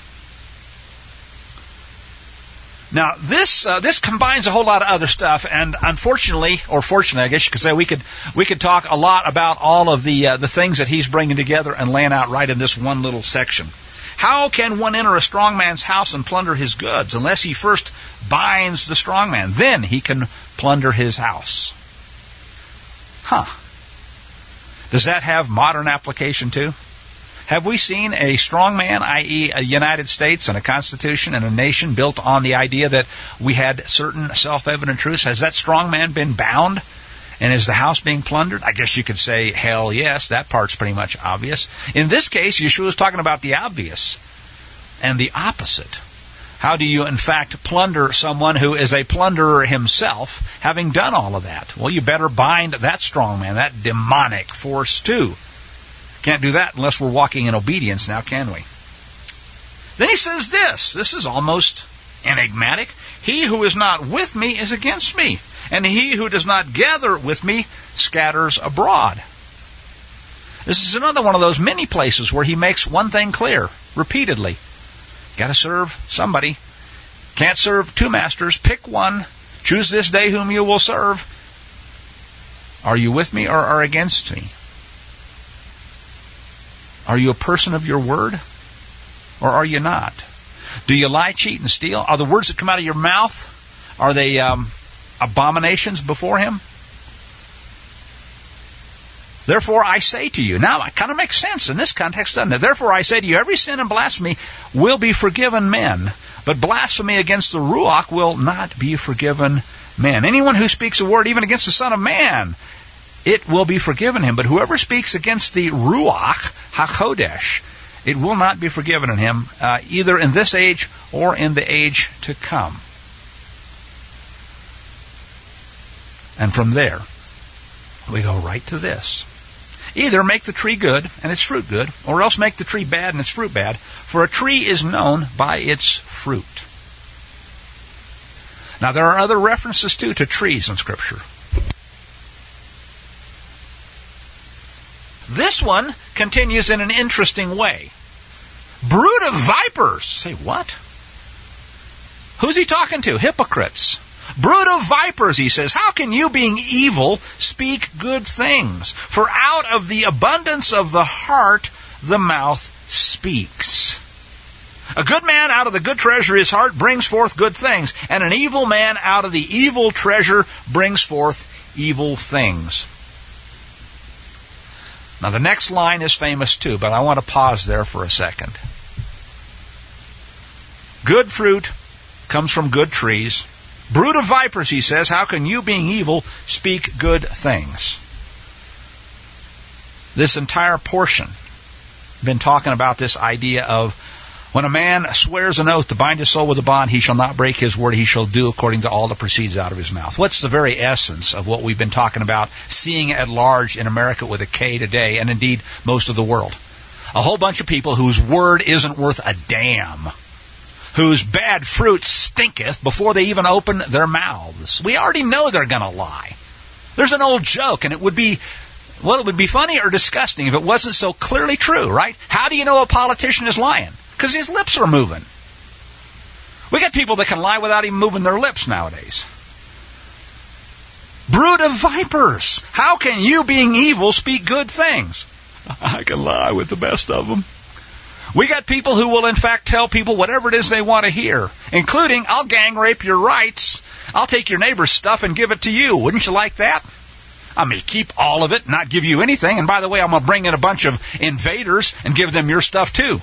Now, this uh, this combines a whole lot of other stuff, and unfortunately, or fortunately, I guess you could say, we could we could talk a lot about all of the uh, the things that he's bringing together and laying out right in this one little section. How can one enter a strong man's house and plunder his goods unless he first binds the strong man? Then he can plunder his house. Huh. Does that have modern application too? Have we seen a strong man, that is a United States and a Constitution and a nation built on the idea that we had certain self-evident truths? Has that strong man been bound? And is the house being plundered? I guess you could say, hell yes, that part's pretty much obvious. In this case, Yeshua is talking about the obvious and the opposite. How do you, in fact, plunder someone who is a plunderer himself, having done all of that? Well, you better bind that strong man, that demonic force too. Can't do that unless we're walking in obedience now, can we? Then he says this. This is almost enigmatic. He who is not with me is against me, and he who does not gather with me scatters abroad. This is another one of those many places where he makes one thing clear, repeatedly. Got to serve somebody. Can't serve two masters. Pick one. Choose this day whom you will serve. Are you with me or are against me? Are you a person of your word, or are you not? Do you lie, cheat, and steal? Are the words that come out of your mouth, are they um, abominations before him? Therefore I say to you, now it kind of makes sense in this context, doesn't it? Therefore I say to you, every sin and blasphemy will be forgiven men, but blasphemy against the Ruach will not be forgiven men. Anyone who speaks a word even against the Son of Man, it will be forgiven him. But whoever speaks against the Ruach HaKodesh, it will not be forgiven in him, uh, either in this age or in the age to come. And from there, we go right to this. Either make the tree good and its fruit good, or else make the tree bad and its fruit bad, for a tree is known by its fruit. Now there are other references too to trees in Scripture. This one continues in an interesting way. Brood of vipers. Say what? Who's he talking to? Hypocrites. Brood of vipers, he says. How can you, being evil, speak good things? For out of the abundance of the heart, the mouth speaks. A good man out of the good treasure of his heart brings forth good things, and an evil man out of the evil treasure brings forth evil things. Now the next line is famous too, but I want to pause there for a second. Good fruit comes from good trees. Brood of vipers, he says, how can you, being evil, speak good things? This entire portion, been talking about this idea of when a man swears an oath to bind his soul with a bond, he shall not break his word, he shall do according to all that proceeds out of his mouth. What's the very essence of what we've been talking about, seeing at large in America with a K today, and indeed most of the world? A whole bunch of people whose word isn't worth a damn, whose bad fruit stinketh before they even open their mouths. We already know they're going to lie. There's an old joke, and it would be, well, it would be funny or disgusting if it wasn't so clearly true, right? How do you know a politician is lying? Because his lips are moving. We got people that can lie without even moving their lips nowadays. Brood of vipers, how can you, being evil, speak good things? I can lie with the best of them. We got people who will in fact tell people whatever it is they want to hear, including, I'll gang rape your rights, I'll take your neighbor's stuff and give it to you. Wouldn't you like that? I may keep all of it, not give you anything, and by the way, I'm going to bring in a bunch of invaders and give them your stuff too.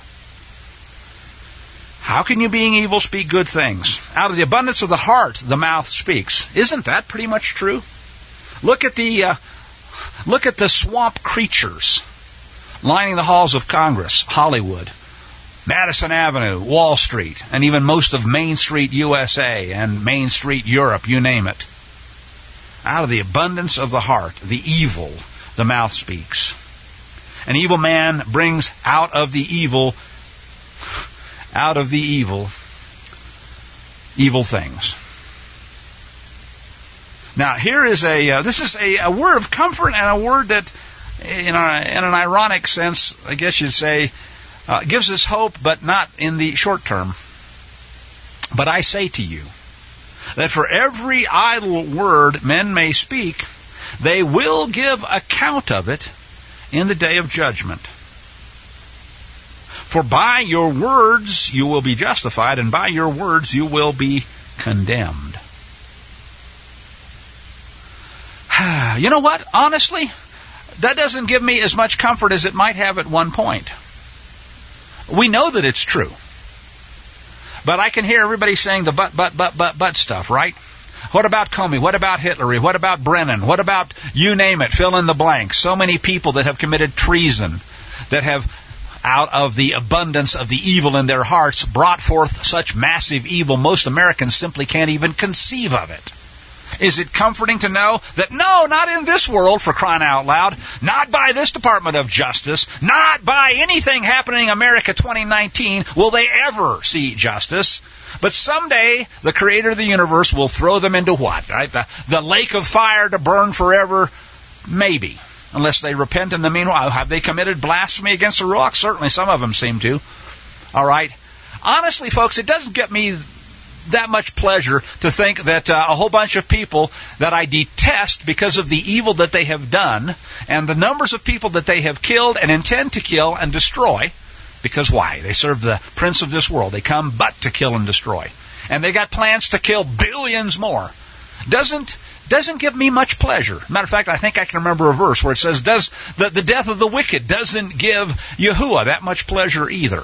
How can you, being evil, speak good things? Out of the abundance of the heart, the mouth speaks. Isn't that pretty much true? Look at the uh, look at the swamp creatures lining the halls of Congress, Hollywood, Madison Avenue, Wall Street, and even most of Main Street, U S A, and Main Street, Europe, you name it. Out of the abundance of the heart, the evil, the mouth speaks. An evil man brings out of the evil, out of the evil, evil things. Now, here is a, uh, this is a, a word of comfort and a word that, in, a, in an ironic sense, I guess you'd say, uh, gives us hope, but not in the short term. But I say to you, that for every idle word men may speak, they will give account of it in the day of judgment. For by your words you will be justified, and by your words you will be condemned. You know what? Honestly, that doesn't give me as much comfort as it might have at one point. We know that it's true. But I can hear everybody saying the but, but, but, but, but stuff, right? What about Comey? What about Hitler? What about Brennan? What about, you name it, fill in the blank. So many people that have committed treason, that have, out of the abundance of the evil in their hearts, brought forth such massive evil, most Americans simply can't even conceive of it. Is it comforting to know that, no, not in this world, for crying out loud, not by this Department of Justice, not by anything happening in America twenty nineteen will they ever see justice. But someday, the Creator of the universe will throw them into what? Right? The, the lake of fire to burn forever? Maybe. Unless they repent in the meanwhile. Have they committed blasphemy against the Ruach? Certainly some of them seem to. All right. Honestly, folks, it doesn't get me that much pleasure to think that uh, a whole bunch of people that I detest because of the evil that they have done and the numbers of people that they have killed and intend to kill and destroy, because why? They serve the prince of this world. They come but to kill and destroy. And they got plans to kill billions more. Doesn't doesn't give me much pleasure. Matter of fact, I think I can remember a verse where it says, "Does the, the death of the wicked doesn't give Yahuwah that much pleasure either."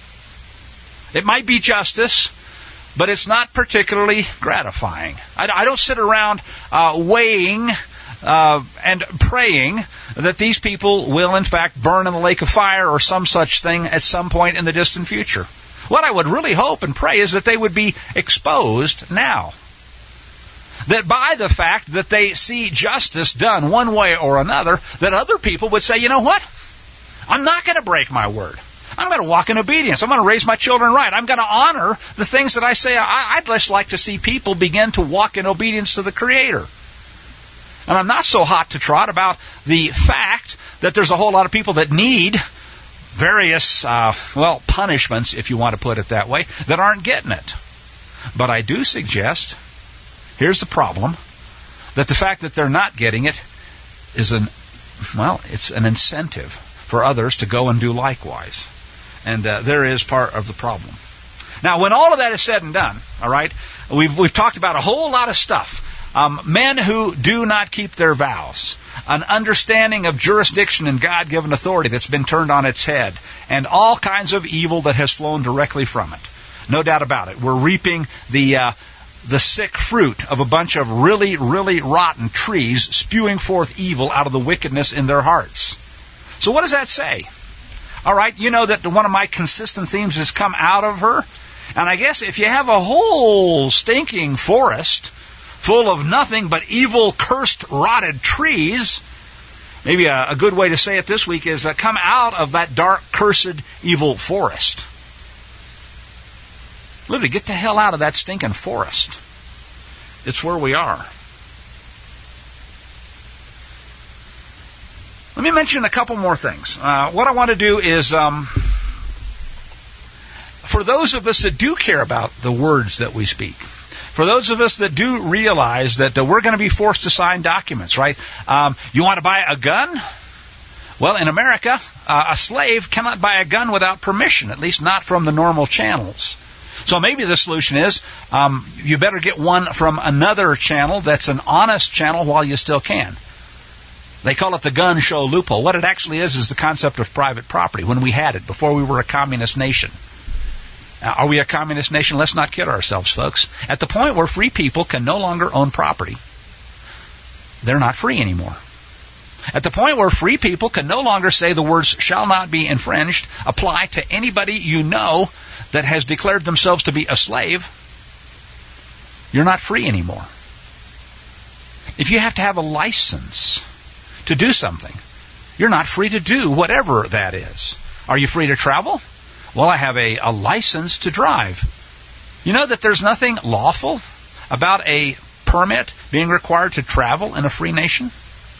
It might be justice, but it's not particularly gratifying. I, I don't sit around uh, weighing uh, and praying that these people will, in fact, burn in the lake of fire or some such thing at some point in the distant future. What I would really hope and pray is that they would be exposed now. That by the fact that they see justice done one way or another, that other people would say, you know what? I'm not going to break my word. I'm going to walk in obedience. I'm going to raise my children right. I'm going to honor the things that I say. I, I'd just like to see people begin to walk in obedience to the Creator. And I'm not so hot to trot about the fact that there's a whole lot of people that need various, uh, well, punishments, if you want to put it that way, that aren't getting it. But I do suggest, here's the problem, that the fact that they're not getting it is an, well, it's an incentive for others to go and do likewise. And uh, there is part of the problem. Now, when all of that is said and done, all right, we've we've talked about a whole lot of stuff. Um, men who do not keep their vows, an understanding of jurisdiction and God-given authority that's been turned on its head, and all kinds of evil that has flown directly from it. No doubt about it. We're reaping the uh, the sick fruit of a bunch of really, really rotten trees spewing forth evil out of the wickedness in their hearts. So what does that say? All right, you know that one of my consistent themes has come out of her. And I guess if you have a whole stinking forest full of nothing but evil, cursed, rotted trees, maybe a, a good way to say it this week is uh, come out of that dark, cursed, evil forest. Literally, get the hell out of that stinking forest. It's where we are. Let me mention a couple more things. Uh, what I want to do is, um, for those of us that do care about the words that we speak, for those of us that do realize that uh, we're going to be forced to sign documents, right? Um, you want to buy a gun? Well, in America, uh, a slave cannot buy a gun without permission, at least not from the normal channels. So maybe the solution is um, you better get one from another channel that's an honest channel while you still can. They call it the gun show loophole. What it actually is is the concept of private property when we had it, before we were a communist nation. Now, are we a communist nation? Let's not kid ourselves, folks. At the point where free people can no longer own property, they're not free anymore. At the point where free people can no longer say the words shall not be infringed apply to anybody you know that has declared themselves to be a slave, you're not free anymore. If you have to have a license to do something, you're not free to do whatever that is. Are you free to travel? Well, I have a, a license to drive. You know that there's nothing lawful about a permit being required to travel in a free nation?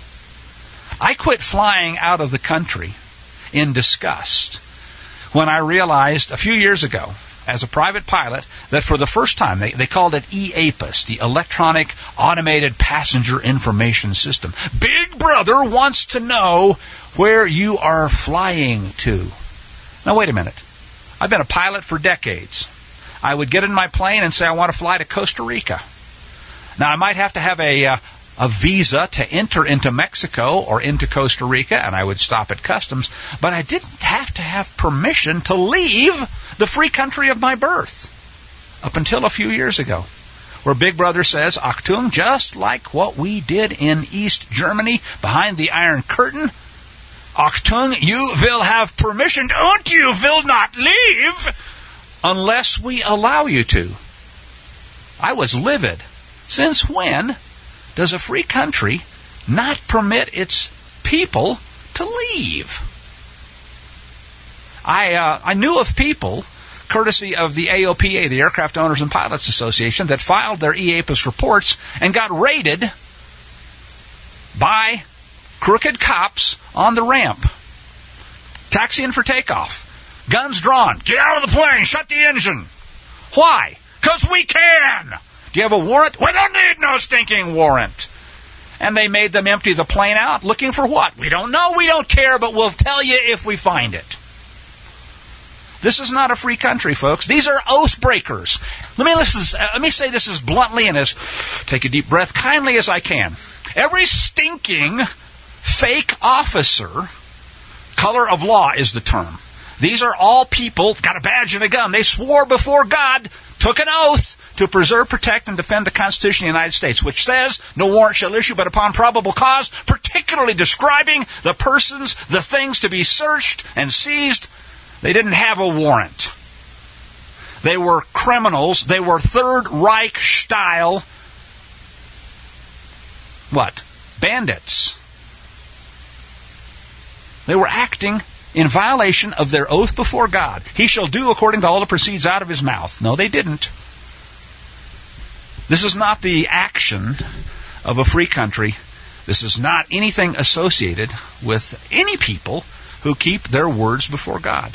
I quit flying out of the country in disgust when I realized a few years ago, as a private pilot, that for the first time, they, they called it E A P I S, the Electronic Automated Passenger Information System. Big Brother wants to know where you are flying to. Now, wait a minute. I've been a pilot for decades. I would get in my plane and say, I want to fly to Costa Rica. Now, I might have to have a... Uh, a visa to enter into Mexico or into Costa Rica, and I would stop at customs, but I didn't have to have permission to leave the free country of my birth up until a few years ago, where Big Brother says, Achtung, just like what we did in East Germany behind the Iron Curtain, Achtung, you will have permission, und you will not leave unless we allow you to. I was livid. Since when does a free country not permit its people to leave? I uh, I knew of people, courtesy of the A O P A, the Aircraft Owners and Pilots Association, that filed their E A P I S reports and got raided by crooked cops on the ramp. Taxiing for takeoff. Guns drawn. Get out of the plane. Shut the engine. Why? Because we can. Do you have a warrant? We don't need no stinking warrant. And they made them empty the plane out. Looking for what? We don't know. We don't care, but we'll tell you if we find it. This is not a free country, folks. These are oath breakers. Let me listen, let me say this as bluntly and as, take a deep breath, kindly as I can. Every stinking fake officer, color of law is the term. These are all people, got a badge and a gun. They swore before God, took an oath to preserve, protect, and defend the Constitution of the United States, which says no warrant shall issue but upon probable cause, particularly describing the persons, the things to be searched and seized. They didn't have a warrant. They were criminals. They were Third Reich style, what? Bandits. They were acting in violation of their oath before God. He shall do according to all that proceeds out of his mouth. No, they didn't. This is not the action of a free country. This is not anything associated with any people who keep their words before God.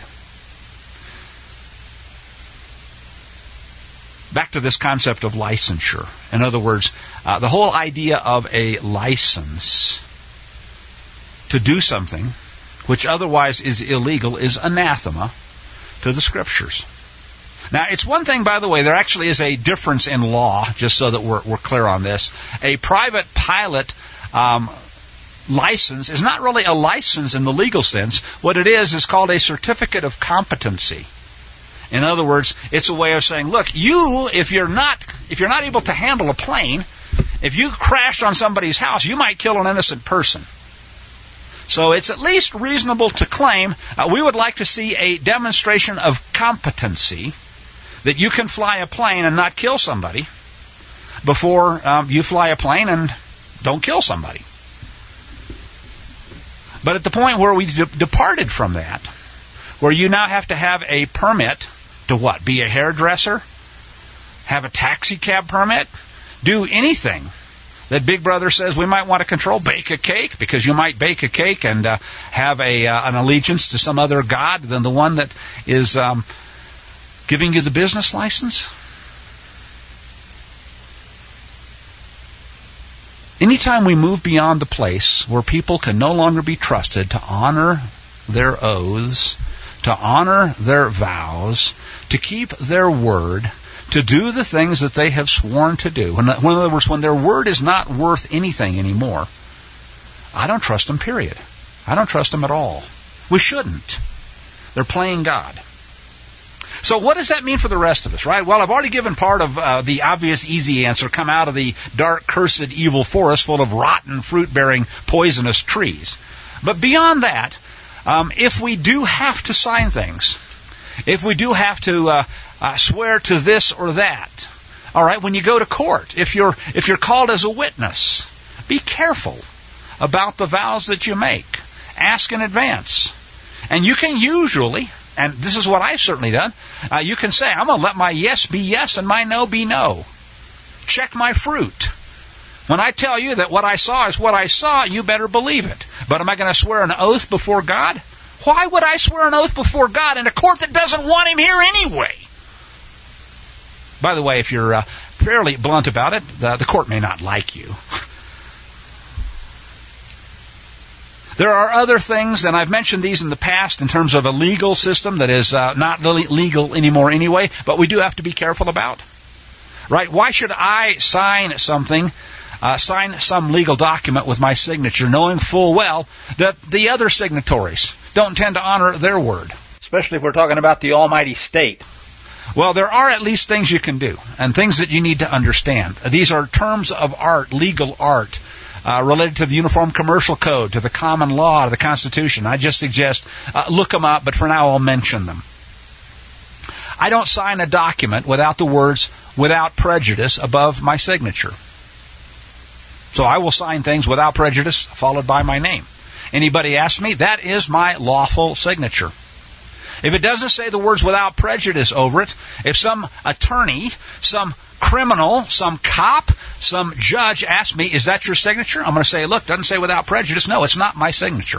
Back to this concept of licensure. In other words, uh, the whole idea of a license to do something which otherwise is illegal is anathema to the Scriptures. Now, it's one thing, by the way, there actually is a difference in law, just so that we're, we're clear on this. A private pilot um, license is not really a license in the legal sense. What it is is called a certificate of competency. In other words, it's a way of saying, look, you, if you're not, if you're not able to handle a plane, if you crash on somebody's house, you might kill an innocent person. So it's at least reasonable to claim uh, we would like to see a demonstration of competency that you can fly a plane and not kill somebody before um, you fly a plane and don't kill somebody. But at the point where we de- departed from that, where you now have to have a permit to what? Be a hairdresser? Have a taxi cab permit? Do anything that Big Brother says we might want to control? Bake a cake, because you might bake a cake and uh, have a uh, an allegiance to some other god than the one that is um, giving you the business license? Anytime we move beyond the place where people can no longer be trusted to honor their oaths, to honor their vows, to keep their word, to do the things that they have sworn to do. In other words, when their word is not worth anything anymore, I don't trust them, period. I don't trust them at all. We shouldn't. They're playing God. So what does that mean for the rest of us, right? Well, I've already given part of uh, the obvious easy answer. Come out of the dark, cursed, evil forest full of rotten, fruit-bearing, poisonous trees. But beyond that, um, if we do have to sign things, if we do have to uh, uh, swear to this or that, all right, when you go to court, if you're if you're called as a witness, be careful about the vows that you make. Ask in advance. And you can usually, and this is what I've certainly done, uh, you can say, I'm going to let my yes be yes and my no be no. Check my fruit. When I tell you that what I saw is what I saw, you better believe it. But am I going to swear an oath before God? Why would I swear an oath before God in a court that doesn't want him here anyway? By the way, if you're uh, fairly blunt about it, the, the court may not like you. There are other things, and I've mentioned these in the past in terms of a legal system that is uh, not legal anymore anyway, but we do have to be careful about. Right? Why should I sign something, uh, sign some legal document with my signature, knowing full well that the other signatories don't tend to honor their word? Especially if we're talking about the almighty state. Well, there are at least things you can do, and things that you need to understand. These are terms of art, legal art, Uh, related to the Uniform Commercial Code, to the common law, to the Constitution. I just suggest uh, look them up, but for now I'll mention them. I don't sign a document without the words "without prejudice" above my signature. So I will sign things without prejudice, followed by my name. Anybody asks me, that is my lawful signature. If it doesn't say the words "without prejudice" over it, if some attorney, some criminal, some cop, some judge asks me, is that your signature? I'm going to say, look, it doesn't say "without prejudice." No, it's not my signature.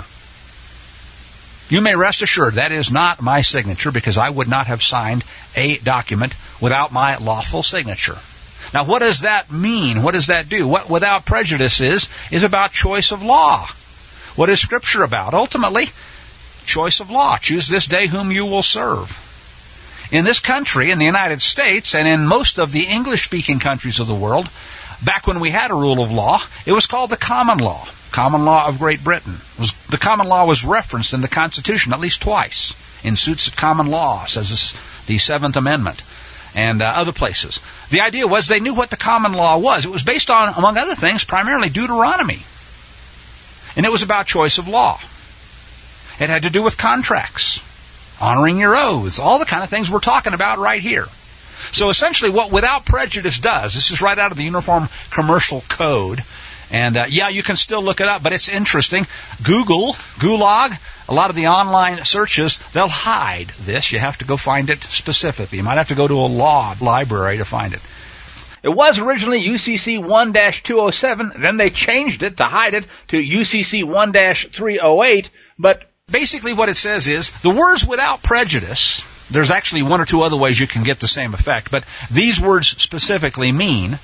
You may rest assured that is not my signature, because I would not have signed a document without my lawful signature. Now, what does that mean? What does that do? What "without prejudice" is, is about choice of law. What is Scripture about? Ultimately, choice of law. Choose this day whom you will serve. In this country, in the United States, and in most of the English-speaking countries of the world, back when we had a rule of law, it was called the common law. Common law of Great Britain. It was, the common law was referenced in the Constitution at least twice. In Suits at Common Law, says this, the Seventh Amendment, and uh, other places. The idea was they knew what the common law was. It was based on, among other things, primarily Deuteronomy. And it was about choice of law. It had to do with contracts, honoring your oaths, all the kind of things we're talking about right here. So essentially what "without prejudice" does, this is right out of the Uniform Commercial Code, and uh, yeah, you can still look it up, but it's interesting. Google, Gulag, a lot of the online searches, they'll hide this. You have to go find it specifically. You might have to go to a law library to find it. It was originally U C C one dash two oh seven, then they changed it to hide it to U C C one dash three oh eight, but basically what it says is, the words "without prejudice," there's actually one or two other ways you can get the same effect, but these words specifically mean,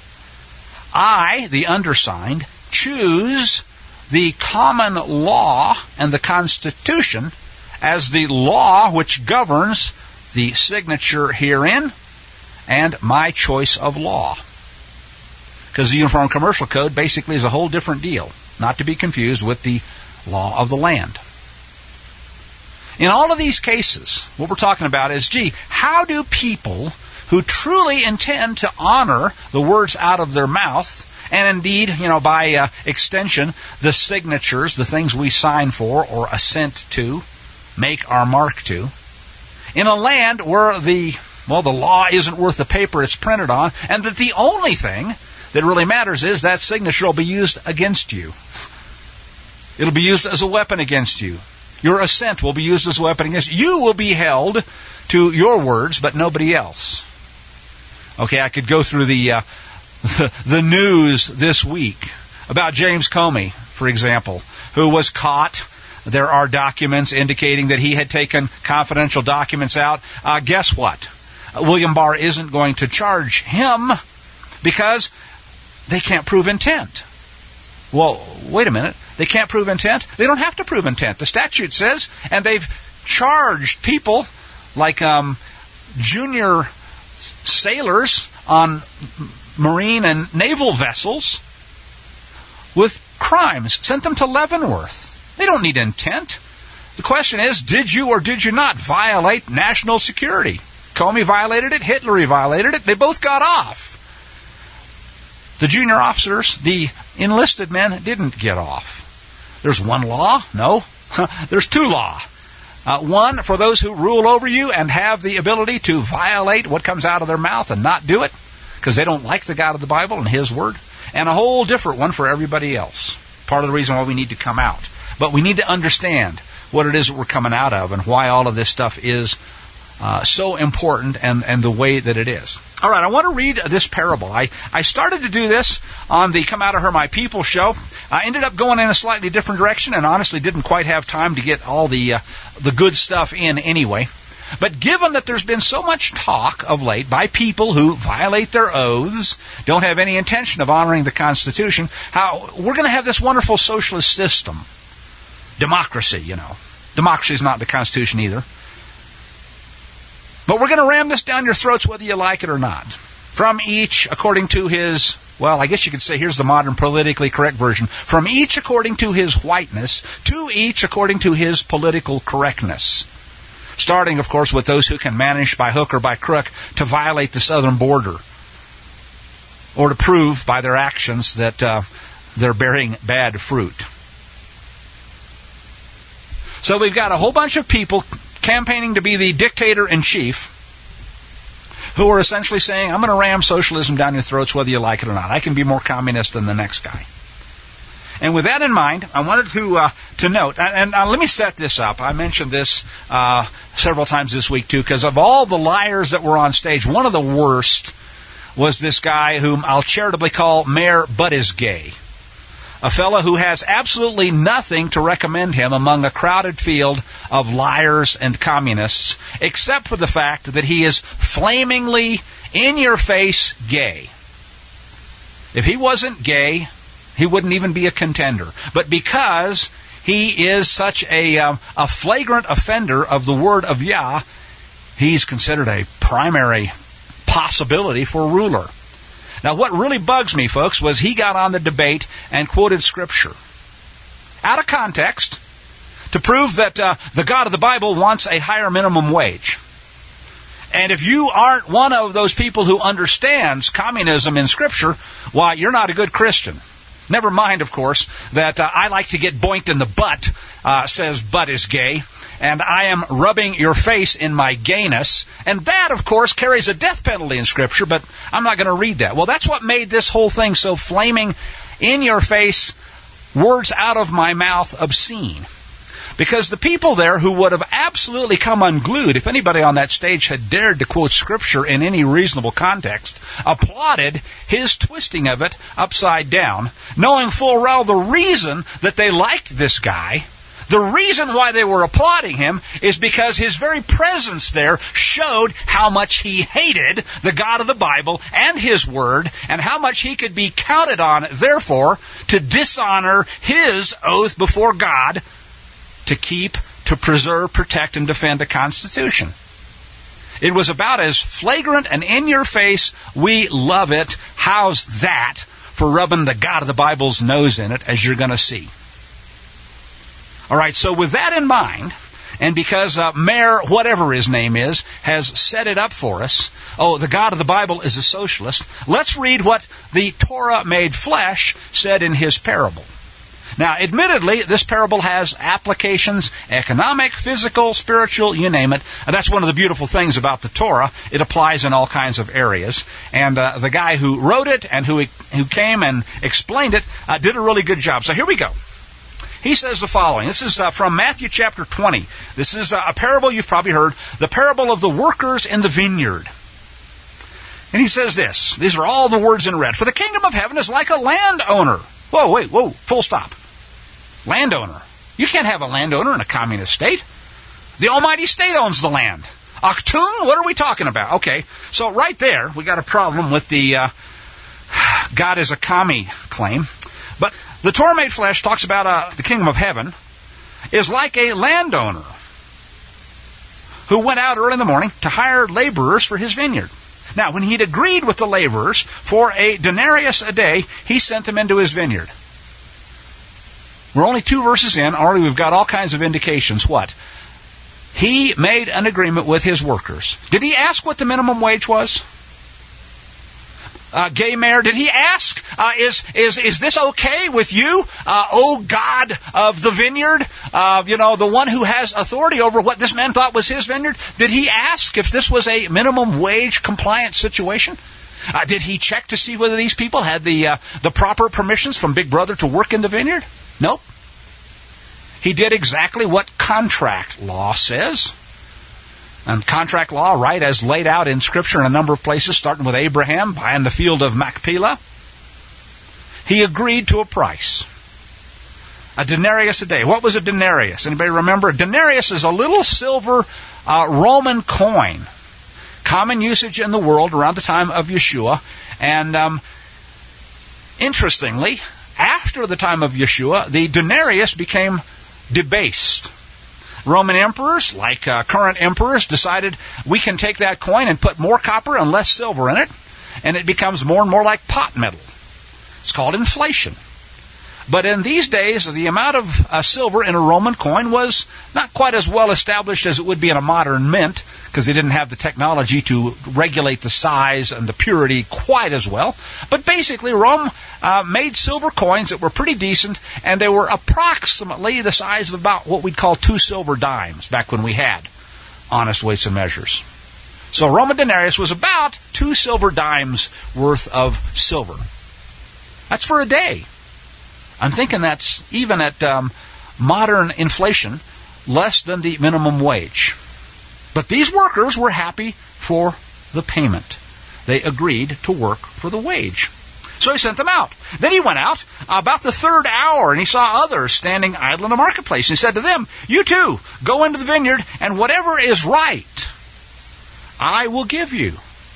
I, the undersigned, choose the common law and the Constitution as the law which governs the signature herein and my choice of law. Because the Uniform Commercial Code basically is a whole different deal, not to be confused with the law of the land. In all of these cases, what we're talking about is, gee, how do people who truly intend to honor the words out of their mouth, and indeed, you know, by uh, extension, the signatures, the things we sign for or assent to, make our mark to, in a land where the, well, the law isn't worth the paper it's printed on, and that the only thing that really matters is that signature will be used against you. It'll be used as a weapon against you. Your assent will be used as a weapon against you. You will be held to your words, but nobody else. Okay, I could go through the, uh, the the news this week about James Comey, for example, who was caught. There are documents indicating that he had taken confidential documents out. Uh, guess what? William Barr isn't going to charge him because they can't prove intent. Well, wait a minute. They can't prove intent? They don't have to prove intent. The statute says, and they've charged people like um, junior sailors on marine and naval vessels with crimes. Sent them to Leavenworth. They don't need intent. The question is, did you or did you not violate national security? Comey violated it. Hitler violated it. They both got off. The junior officers, the enlisted men, didn't get off. There's one law? No. There's two law. Uh, one for those who rule over you and have the ability to violate what comes out of their mouth and not do it because they don't like the God of the Bible and His Word. And a whole different one for everybody else. Part of the reason why we need to come out. But we need to understand what it is that we're coming out of and why all of this stuff is uh, so important and, and the way that it is. All right, I want to read this parable. I, I started to do this on the Come Out of Her, My People show. I ended up going in a slightly different direction and honestly didn't quite have time to get all the uh, the good stuff in anyway. But given that there's been so much talk of late by people who violate their oaths, don't have any intention of honoring the Constitution, how we're going to have this wonderful socialist system. Democracy, you know. Democracy is not the Constitution either. But we're going to ram this down your throats whether you like it or not. From each according to his, well, I guess you could say here's the modern politically correct version. From each according to his whiteness, to each according to his political correctness. Starting, of course, with those who can manage by hook or by crook to violate the southern border. Or to prove by their actions that uh, they're bearing bad fruit. So we've got a whole bunch of people campaigning to be the dictator-in-chief who are essentially saying, I'm going to ram socialism down your throats whether you like it or not. I can be more communist than the next guy. And with that in mind, I wanted to uh, to note, and, and uh, let me set this up. I mentioned this uh, several times this week too, because of all the liars that were on stage, one of the worst was this guy whom I'll charitably call Mayor Buttigieg. A fellow who has absolutely nothing to recommend him among a crowded field of liars and communists, except for the fact that he is flamingly, in-your-face gay. If he wasn't gay, he wouldn't even be a contender. But because he is such a, um, a flagrant offender of the word of Yah, he's considered a primary possibility for ruler. Now, what really bugs me, folks, was he got on the debate and quoted Scripture out of context to prove that uh, the God of the Bible wants a higher minimum wage. And if you aren't one of those people who understands communism in Scripture, why, you're not a good Christian. Never mind, of course, that uh, I like to get boinked in the butt, uh, says Buttigieg, and I am rubbing your face in my gayness. And that, of course, carries a death penalty in Scripture, but I'm not going to read that. Well, that's what made this whole thing so flaming, in-your-face, words out of my mouth obscene. Because the people there who would have absolutely come unglued if anybody on that stage had dared to quote Scripture in any reasonable context, applauded his twisting of it upside down, knowing full well the reason that they liked this guy, the reason why they were applauding him is because his very presence there showed how much he hated the God of the Bible and His Word, and how much he could be counted on, therefore, to dishonor his oath before God to keep, to preserve, protect, and defend the Constitution. It was about as flagrant and in-your-face, we love it, how's that, for rubbing the God of the Bible's nose in it, as you're going to see. All right, so with that in mind, And because uh, Mayor, whatever his name is, has set it up for us, oh, the God of the Bible is a socialist, let's read what the Torah made flesh said in his parable. Now, admittedly, this parable has applications, economic, physical, spiritual, you name it. And that's one of the beautiful things about the Torah. It applies in all kinds of areas. And uh, the guy who wrote it and who who came and explained it uh, did a really good job. So here we go. He says the following. This is uh, from Matthew chapter twenty. This is uh, a parable you've probably heard, the parable of the workers in the vineyard. And he says this. These are all the words in red. For the kingdom of heaven is like a landowner. Whoa, wait, whoa, full stop. Landowner. You can't have a landowner in a communist state. The almighty state owns the land. Achtun? What are we talking about? Okay, so right there, we got a problem with the uh, God is a commie claim. But the Torah made flesh talks about uh, the kingdom of heaven is like a landowner who went out early in the morning to hire laborers for his vineyard. Now, when he'd agreed with the laborers for a denarius a day, he sent them into his vineyard. We're only two verses in. Already we've got all kinds of indications. What? He made an agreement with his workers. Did he ask what the minimum wage was? Uh, gay mayor, did he ask, uh, is, is, is this okay with you? Uh, oh God of the vineyard, uh, you know, the one who has authority over what this man thought was his vineyard. Did he ask if this was a minimum wage compliant situation? Uh, did he check to see whether these people had the, uh, the proper permissions from Big Brother to work in the vineyard? Nope. He did exactly what contract law says. And contract law, right, as laid out in Scripture in a number of places, starting with Abraham buying the field of Machpelah. He agreed to a price. A denarius a day. What was a denarius? Anybody remember? A denarius is a little silver uh, Roman coin. Common usage in the world around the time of Yeshua. And um, interestingly, after the time of Yeshua, the denarius became debased. Roman emperors, like uh, current emperors, decided we can take that coin and put more copper and less silver in it, and it becomes more and more like pot metal. It's called inflation. But in these days, the amount of uh, silver in a Roman coin was not quite as well established as it would be in a modern mint, because they didn't have the technology to regulate the size and the purity quite as well. But basically, Rome uh, made silver coins that were pretty decent, and they were approximately the size of about what we'd call two silver dimes back when we had honest weights and measures. So Roman denarius was about two silver dimes worth of silver. That's for a day. I'm thinking that's, even at um, modern inflation, less than the minimum wage. But these workers were happy for the payment. They agreed to work for the wage. So he sent them out. Then he went out about the third hour, and he saw others standing idle in the marketplace. And he said to them, you too, go into the vineyard, and whatever is right, I will give you.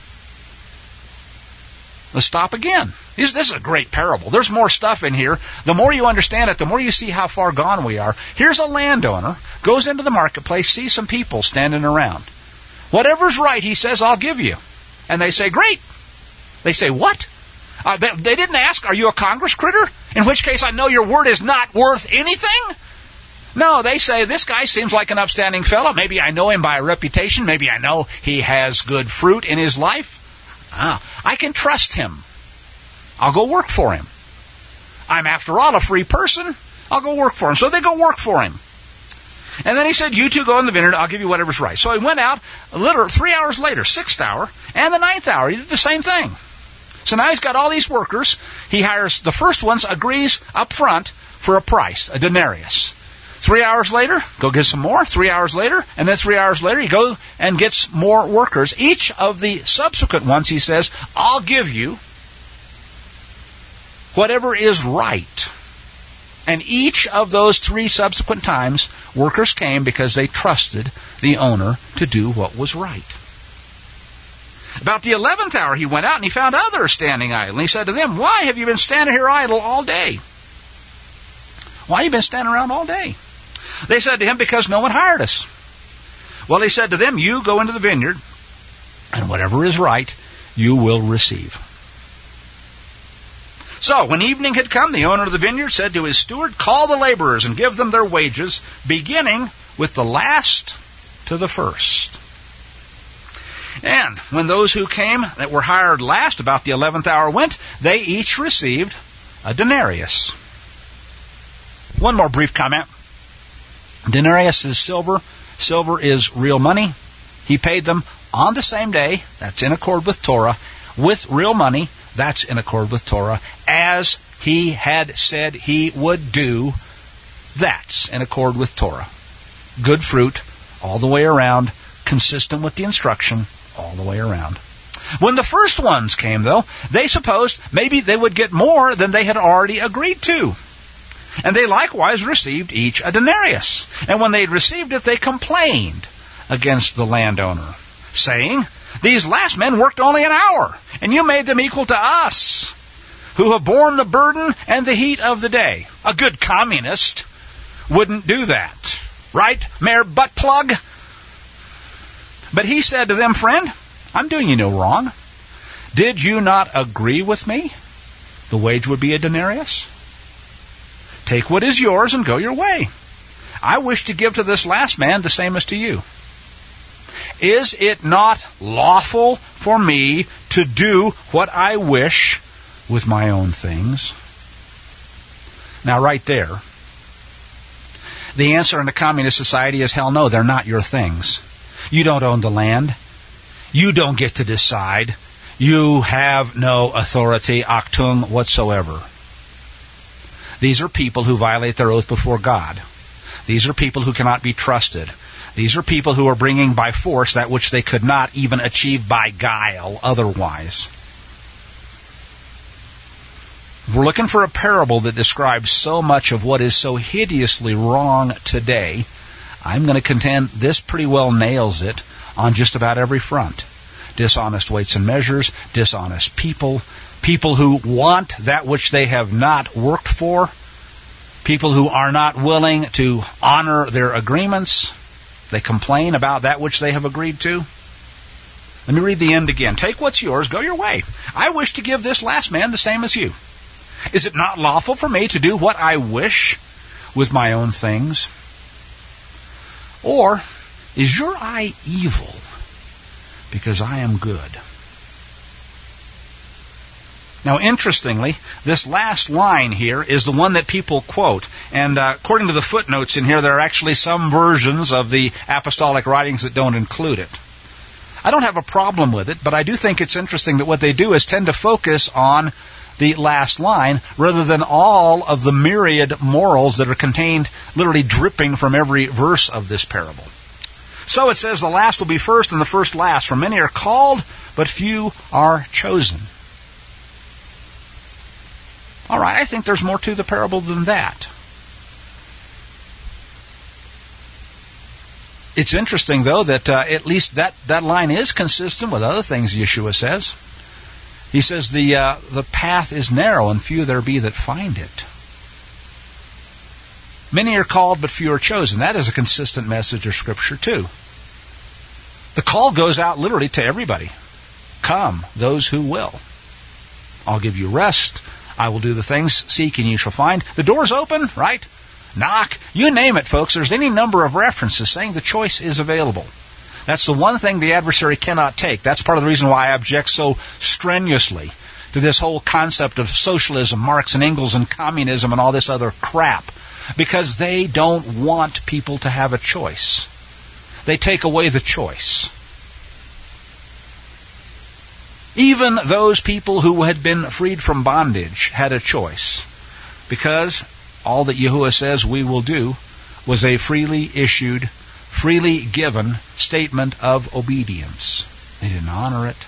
Let's stop again. This, this is a great parable. There's more stuff in here. The more you understand it, the more you see how far gone we are. Here's a landowner, goes into the marketplace, sees some people standing around. Whatever's right, he says, I'll give you. And they say, great. They say, what? Uh, they, they didn't ask, are you a Congress critter? In which case I know your word is not worth anything? No, they say, this guy seems like an upstanding fellow. Maybe I know him by reputation. Maybe I know he has good fruit in his life. Ah, I can trust him. I'll go work for him. I'm, after all, a free person. I'll go work for him. So they go work for him. And then he said, you two go in the vineyard. I'll give you whatever's right. So he went out a little, three hours later, sixth hour, and the ninth hour. He did the same thing. So now he's got all these workers. He hires the first ones, agrees up front for a price, a denarius. Three hours later, go get some more. Three hours later, and then three hours later, he goes and gets more workers. Each of the subsequent ones, he says, I'll give you whatever is right. And each of those three subsequent times, workers came because they trusted the owner to do what was right. About the eleventh hour, he went out and he found others standing idle. And he said to them, why have you been standing here idle all day? Why have you been standing around all day? They said to him, because no one hired us. Well, he said to them, you go into the vineyard, and whatever is right, you will receive. So, when evening had come, the owner of the vineyard said to his steward, call the laborers and give them their wages, beginning with the last to the first. And when those who came that were hired last about the eleventh hour went, they each received a denarius. One more brief comment. Denarius is silver. Silver is real money. He paid them on the same day, that's in accord with Torah, with real money, that's in accord with Torah, as he had said he would do, that's in accord with Torah. Good fruit all the way around, consistent with the instruction all the way around. When the first ones came, though, they supposed maybe they would get more than they had already agreed to. And they likewise received each a denarius. And when they had received it, they complained against the landowner, saying, "These last men worked only an hour, and you made them equal to us, who have borne the burden and the heat of the day." A good communist wouldn't do that. Right, Mayor Buttplug? But he said to them, "Friend, I'm doing you no wrong. Did you not agree with me? The wage would be a denarius. Take what is yours and go your way. I wish to give to this last man the same as to you. Is it not lawful for me to do what I wish with my own things?" Now, right there, the answer in a communist society is hell no, they're not your things. You don't own the land. You don't get to decide. You have no authority, Achtung, whatsoever. These are people who violate their oath before God. These are people who cannot be trusted. These are people who are bringing by force that which they could not even achieve by guile otherwise. If we're looking for a parable that describes so much of what is so hideously wrong today, I'm going to contend this pretty well nails it on just about every front. Dishonest weights and measures, dishonest people, people who want that which they have not worked for, people who are not willing to honor their agreements. They complain about that which they have agreed to. Let me read the end again. Take what's yours, go your way. I wish to give this last man the same as you. Is it not lawful for me to do what I wish with my own things? Or is your eye evil because I am good? Now, interestingly, this last line here is the one that people quote. And uh, according to the footnotes in here, there are actually some versions of the apostolic writings that don't include it. I don't have a problem with it, but I do think it's interesting that what they do is tend to focus on the last line rather than all of the myriad morals that are contained, literally dripping from every verse of this parable. So it says, the last will be first and the first last. For many are called, but few are chosen. All right, I think there's more to the parable than that. It's interesting, though, that uh, at least that, that line is consistent with other things Yeshua says. He says the uh, the path is narrow and few there be that find it. Many are called, but few are chosen. That is a consistent message of Scripture, too. The call goes out literally to everybody. Come, those who will. I'll give you rest. I will do the things. Seek and you shall find. The door's open, right? Knock. You name it, folks. There's any number of references saying the choice is available. That's the one thing the adversary cannot take. That's part of the reason why I object so strenuously to this whole concept of socialism, Marx and Engels and communism and all this other crap. Because they don't want people to have a choice. They take away the choice. Even those people who had been freed from bondage had a choice. Because all that Yahuwah says we will do was a freely issued, freely given statement of obedience. They didn't honor it.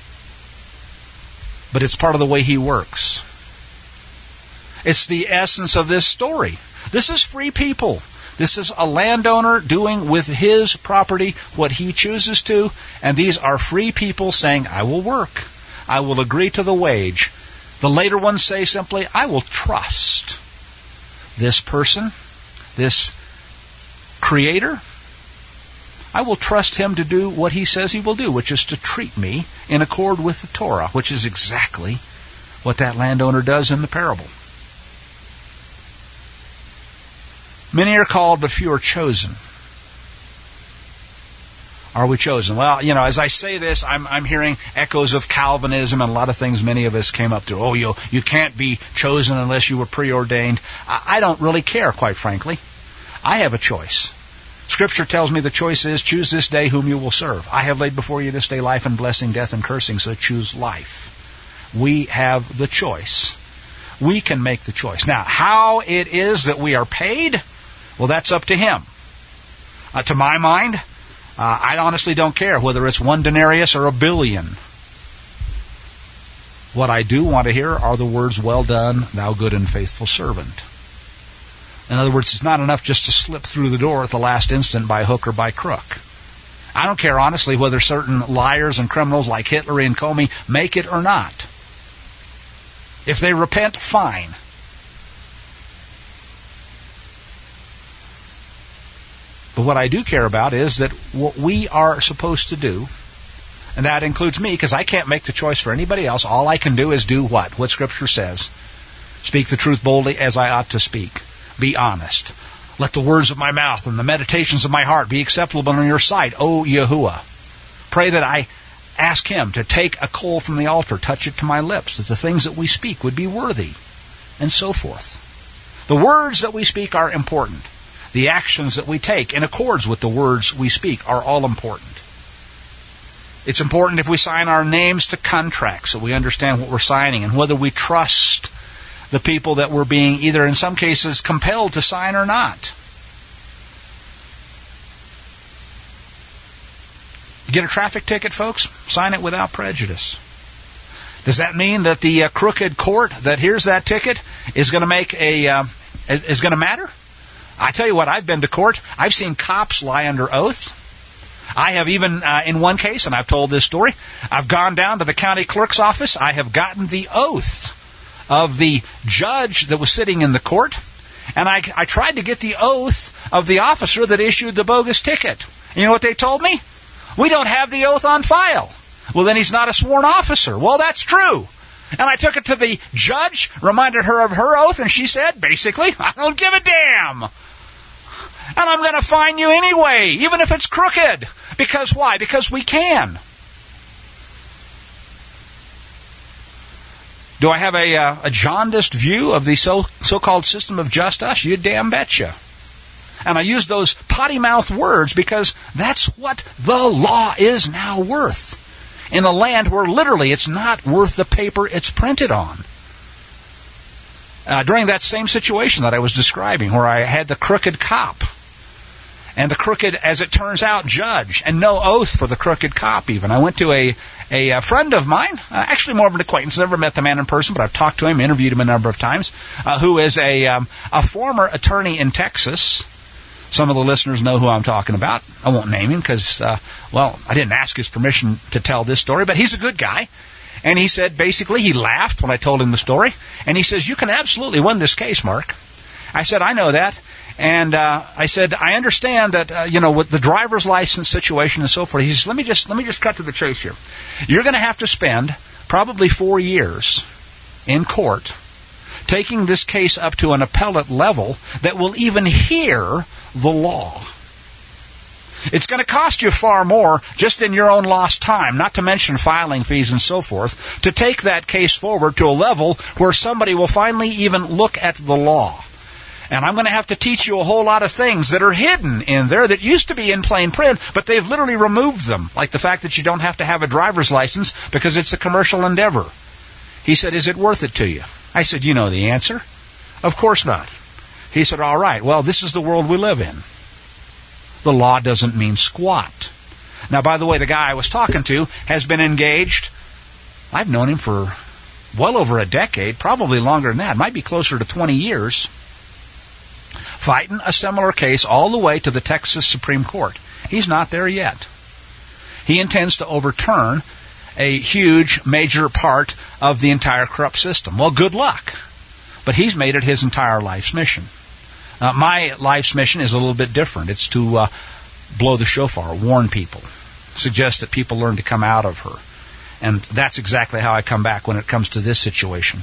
But it's part of the way He works. It's the essence of this story. This is free people. This is a landowner doing with his property what he chooses to, and these are free people saying, I will work. I will agree to the wage. The later ones say simply, I will trust this person, this Creator. I will trust Him to do what He says He will do, which is to treat me in accord with the Torah, which is exactly what that landowner does in the parable. Many are called, but few are chosen. Are we chosen? Well, you know, as I say this, I'm, I'm hearing echoes of Calvinism and a lot of things many of us came up to. Oh, you you can't be chosen unless you were preordained. I, I don't really care, quite frankly. I have a choice. Scripture tells me the choice is, choose this day whom you will serve. I have laid before you this day life and blessing, death and cursing, so choose life. We have the choice. We can make the choice. Now, how it is that we are paid, well, that's up to Him. Uh, to my mind, uh, I honestly don't care whether it's one denarius or a billion. What I do want to hear are the words, well done, thou good and faithful servant. In other words, it's not enough just to slip through the door at the last instant by hook or by crook. I don't care, honestly, whether certain liars and criminals like Hitler and Comey make it or not. If they repent, fine. But what I do care about is that what we are supposed to do, and that includes me, because I can't make the choice for anybody else. All I can do is do what? What Scripture says. Speak the truth boldly as I ought to speak. Be honest. Let the words of my mouth and the meditations of my heart be acceptable in your sight, O Yahuwah. Pray that I ask Him to take a coal from the altar, touch it to my lips, that the things that we speak would be worthy, and so forth. The words that we speak are important. The actions that we take in accords with the words we speak are all important. It's important if we sign our names to contracts, that we understand what we're signing and whether we trust the people that we're being either in some cases compelled to sign or not. Get a traffic ticket, folks? Sign it without prejudice. Does that mean that the uh, crooked court that hears that ticket is going to make a uh, is going to matter? I tell you what, I've been to court. I've seen cops lie under oath. I have even, uh, in one case, and I've told this story, I've gone down to the county clerk's office. I have gotten the oath of the judge that was sitting in the court, and I, I tried to get the oath of the officer that issued the bogus ticket. And you know what they told me? We don't have the oath on file. Well, then he's not a sworn officer. Well, that's true. And I took it to the judge, reminded her of her oath, and she said, basically, I don't give a damn. And I'm going to fine you anyway, even if it's crooked. Because why? Because we can. Do I have a, uh, a jaundiced view of the so, so-called system of justice? You damn betcha. And I use those potty-mouthed words because that's what the law is now worth. In a land where literally it's not worth the paper it's printed on. Uh, during that same situation that I was describing, where I had the crooked cop, and the crooked, as it turns out, judge, and no oath for the crooked cop even. I went to a, a, a friend of mine, uh, actually more of an acquaintance, never met the man in person, but I've talked to him, interviewed him a number of times, uh, who is a, um, a former attorney in Texas. Some of the listeners know who I'm talking about. I won't name him because, uh, well, I didn't ask his permission to tell this story, but he's a good guy. And he said, basically, he laughed when I told him the story, and he says, you can absolutely win this case, Mark. I said, I know that. And uh, I said, I understand that, uh, you know, with the driver's license situation and so forth. He says, let me just let me just cut to the chase here. You're going to have to spend probably four years in court taking this case up to an appellate level that will even hear the law. It's going to cost you far more just in your own lost time, not to mention filing fees and so forth, to take that case forward to a level where somebody will finally even look at the law. And I'm going to have to teach you a whole lot of things that are hidden in there that used to be in plain print, but they've literally removed them, like the fact that you don't have to have a driver's license because it's a commercial endeavor. He said, is it worth it to you? I said, you know the answer. Of course not. He said, all right, well, this is the world we live in. The law doesn't mean squat. Now, by the way, the guy I was talking to has been engaged. I've known him for well over a decade, probably longer than that. It might be closer to twenty years. Fighting a similar case all the way to the Texas Supreme Court. He's not there yet. He intends to overturn a huge, major part of the entire corrupt system. Well, good luck. But he's made it his entire life's mission. Uh, my life's mission is a little bit different. It's to uh, blow the shofar, warn people, suggest that people learn to come out of her. And that's exactly how I come back when it comes to this situation.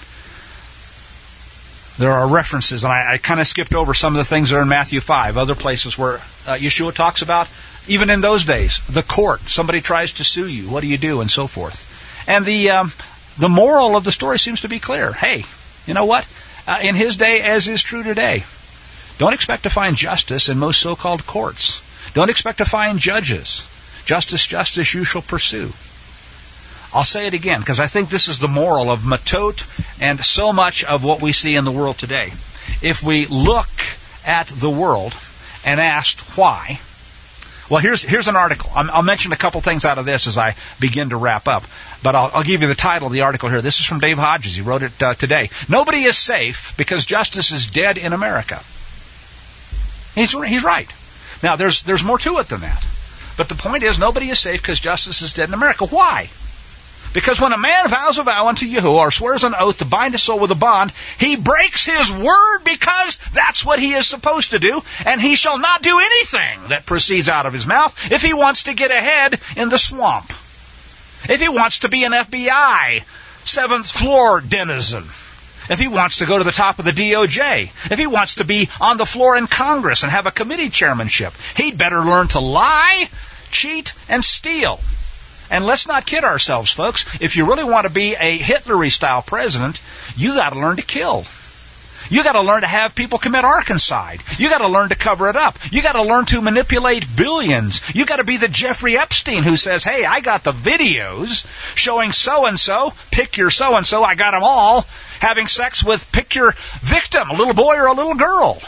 There are references, and I, I kind of skipped over some of the things that are in Matthew five, other places where uh, Yeshua talks about Even in those days, the court, somebody tries to sue you, what do you do, and so forth. And the um, the moral of the story seems to be clear. Hey, you know what? Uh, in his day, as is true today, don't expect to find justice in most so-called courts. Don't expect to find judges. Justice, justice, you shall pursue. I'll say it again, because I think this is the moral of Matot and so much of what we see in the world today. If we look at the world and ask why, well, here's here's an article. I'm, I'll mention a couple things out of this as I begin to wrap up, but I'll, I'll give you the title of the article here. This is from Dave Hodges. He wrote it uh, today. Nobody is safe because justice is dead in America. He's he's right. Now, there's there's more to it than that. But the point is, nobody is safe because justice is dead in America. Why? Because when a man vows a vow unto Yahuwah or swears an oath to bind his soul with a bond, he breaks his word because that's what he is supposed to do, and he shall not do anything that proceeds out of his mouth if he wants to get ahead in the swamp. If he wants to be an F B I seventh floor denizen. If he wants to go to the top of the D O J. If he wants to be on the floor in Congress and have a committee chairmanship. He'd better learn to lie, cheat, and steal. And let's not kid ourselves, folks. If you really want to be a Hitler-style president, you got to learn to kill. You got to learn to have people commit arkancide. You got to learn to cover it up. You got to learn to manipulate billions. You got to be the Jeffrey Epstein who says, hey, I got the videos showing so-and-so, pick your so-and-so, I got them all, having sex with pick your victim, a little boy or a little girl.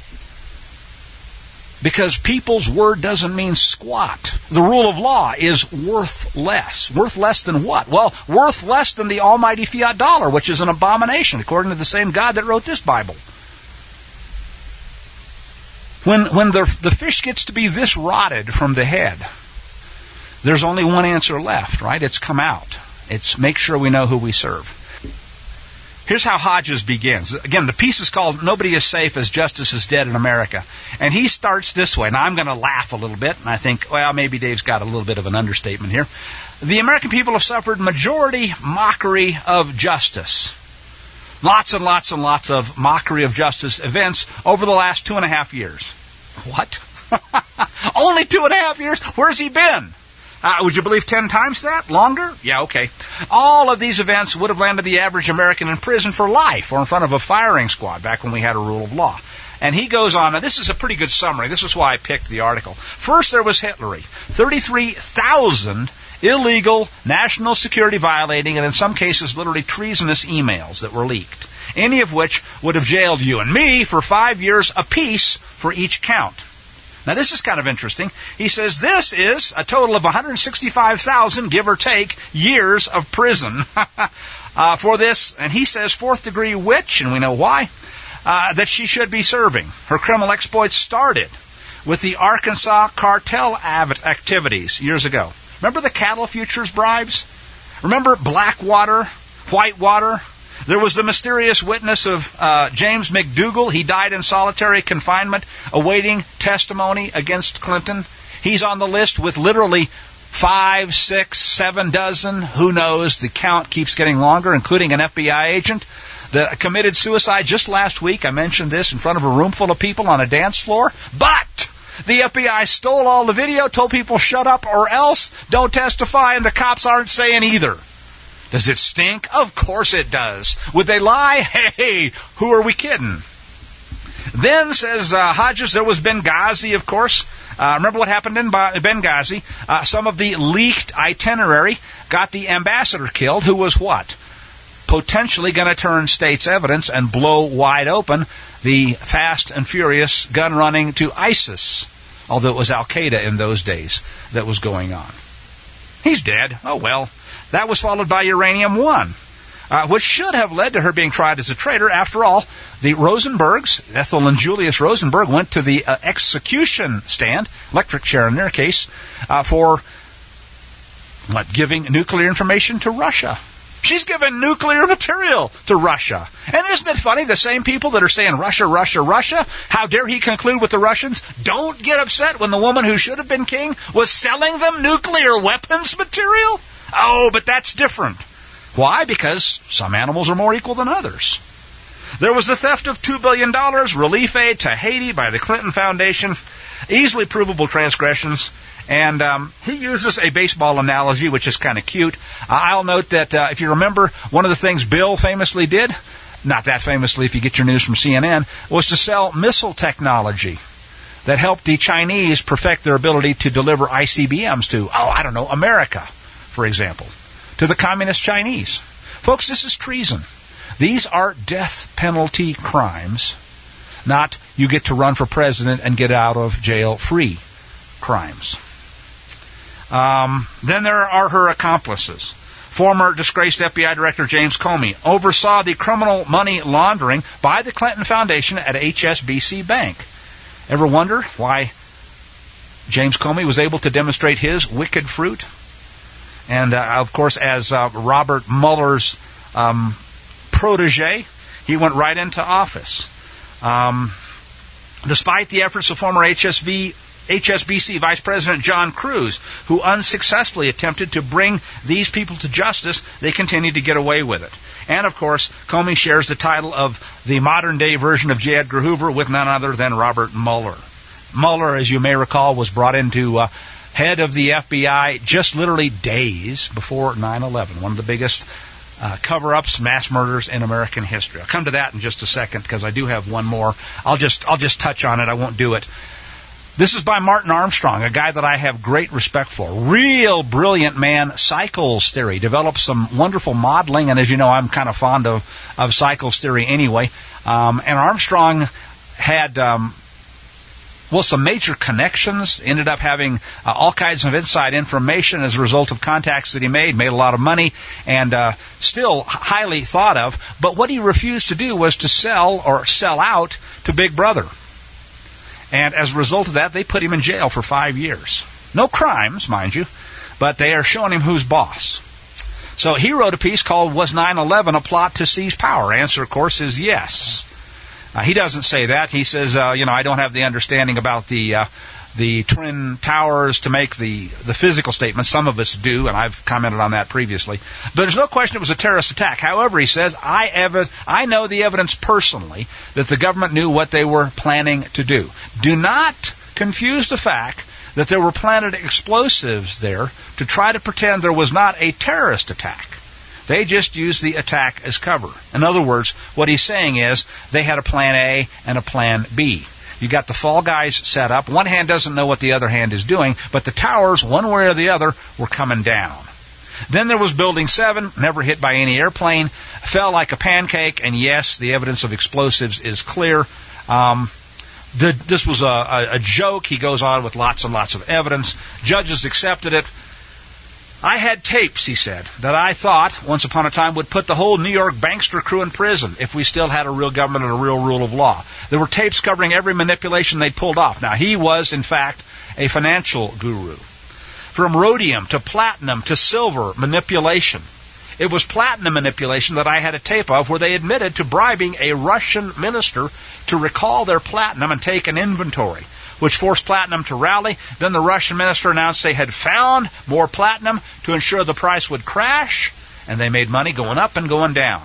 Because people's word doesn't mean squat. The rule of law is worth less. Worth less than what? Well, worth less than the almighty fiat dollar, which is an abomination, according to the same God that wrote this Bible. When when the, the fish gets to be this rotted from the head, there's only one answer left, right? It's come out. It's make sure we know who we serve. Here's how Hodges begins. Again, the piece is called Nobody is Safe as Justice is Dead in America. And he starts this way. Now, I'm going to laugh a little bit, and I think, well, maybe Dave's got a little bit of an understatement here. The American people have suffered majority mockery of justice. Lots and lots and lots of mockery of justice events over the last two and a half years. What? Only two and a half years? Where's he been? Uh, would you believe ten times that? Longer? Yeah, okay. All of these events would have landed the average American in prison for life or in front of a firing squad back when we had a rule of law. And he goes on, now this is a pretty good summary. This is why I picked the article. First, there was Hitlery. thirty-three thousand illegal, national security violating, and in some cases literally treasonous emails that were leaked, any of which would have jailed you and me for five years apiece for each count. Now, this is kind of interesting. He says this is a total of one hundred sixty-five thousand, give or take, years of prison uh, for this. And he says fourth degree witch, and we know why, uh, that she should be serving. Her criminal exploits started with the Arkansas cartel av- activities years ago. Remember the cattle futures bribes? Remember Blackwater, Whitewater? There was the mysterious witness of uh, James McDougal. He died in solitary confinement, awaiting testimony against Clinton. He's on the list with literally five, six, seven dozen. Who knows? The count keeps getting longer, including an F B I agent that committed suicide just last week. I mentioned this in front of a room full of people on a dance floor. But the F B I stole all the video, told people shut up or else, don't testify, and the cops aren't saying either. Does it stink? Of course it does. Would they lie? Hey, who are we kidding? Then, says uh, Hodges, there was Benghazi, of course. Uh, remember what happened in Benghazi? Uh, some of the leaked itinerary got the ambassador killed, who was what? Potentially going to turn state's evidence and blow wide open the fast and furious gun running to ISIS, although it was Al-Qaeda in those days that was going on. He's dead. Oh, well. That was followed by Uranium One, uh, which should have led to her being tried as a traitor. After all, the Rosenbergs, Ethel and Julius Rosenberg, went to the uh, execution stand, electric chair in their case, uh, for what, giving nuclear information to Russia. She's given nuclear material to Russia. And isn't it funny, the same people that are saying Russia, Russia, Russia, how dare he conclude with the Russians? Don't get upset when the woman who should have been king was selling them nuclear weapons material. Oh, but that's different. Why? Because some animals are more equal than others. There was the theft of two billion dollars, relief aid to Haiti by the Clinton Foundation, easily provable transgressions, And um, he uses a baseball analogy, which is kind of cute. Uh, I'll note that uh, if you remember, one of the things Bill famously did, not that famously if you get your news from C N N, was to sell missile technology that helped the Chinese perfect their ability to deliver I C B Ms to, oh, I don't know, America, for example, to the communist Chinese. Folks, this is treason. These are death penalty crimes, not you get to run for president and get out of jail free crimes. Um, then there are her accomplices. Former disgraced F B I Director James Comey oversaw the criminal money laundering by the Clinton Foundation at H S B C Bank. Ever wonder why James Comey was able to demonstrate his wicked fruit? And, uh, of course, as uh, Robert Mueller's um, protege, he went right into office. Um, despite the efforts of former H S V H S B C Vice President John Cruz, who unsuccessfully attempted to bring these people to justice, they continued to get away with it. And, of course, Comey shares the title of the modern-day version of J. Edgar Hoover with none other than Robert Mueller. Mueller, as you may recall, was brought into uh, head of the F B I just literally days before nine eleven, one of the biggest uh, cover-ups, mass murders in American history. I'll come to that in just a second because I do have one more. I'll just I'll just touch on it. I won't do it. This is by Martin Armstrong, a guy that I have great respect for. Real brilliant man. Cycles theory. Developed some wonderful modeling, and as you know, I'm kind of fond of, of cycles theory anyway. Um, and Armstrong had, um, well, some major connections. Ended up having uh, all kinds of inside information as a result of contacts that he made. Made a lot of money, and uh, still highly thought of. But what he refused to do was to sell or sell out to Big Brother. And as a result of that, they put him in jail for five years. No crimes, mind you, but they are showing him who's boss. So he wrote a piece called, Was nine eleven a Plot to Seize Power? Answer, of course, is yes. Uh, he doesn't say that. He says, uh, you know, I don't have the understanding about the uh, the Twin Towers to make the, the physical statement. Some of us do, and I've commented on that previously. But there's no question it was a terrorist attack. However, he says, I ev- I know the evidence personally that the government knew what they were planning to do. Do not confuse the fact that there were planted explosives there to try to pretend there was not a terrorist attack. They just used the attack as cover. In other words, what he's saying is they had a plan A and a plan B. You got the fall guys set up. One hand doesn't know what the other hand is doing, but the towers, one way or the other, were coming down. Then there was Building seven, never hit by any airplane, fell like a pancake, and yes, the evidence of explosives is clear. Um, the, this was a, a, a joke. He goes on with lots and lots of evidence. Judges accepted it. I had tapes, he said, that I thought, once upon a time, would put the whole New York bankster crew in prison if we still had a real government and a real rule of law. There were tapes covering every manipulation they pulled off. Now, he was, in fact, a financial guru. From rhodium to platinum to silver manipulation. It was platinum manipulation that I had a tape of where they admitted to bribing a Russian minister to recall their platinum and take an inventory, which forced platinum to rally. Then the Russian minister announced they had found more platinum to ensure the price would crash, and they made money going up and going down.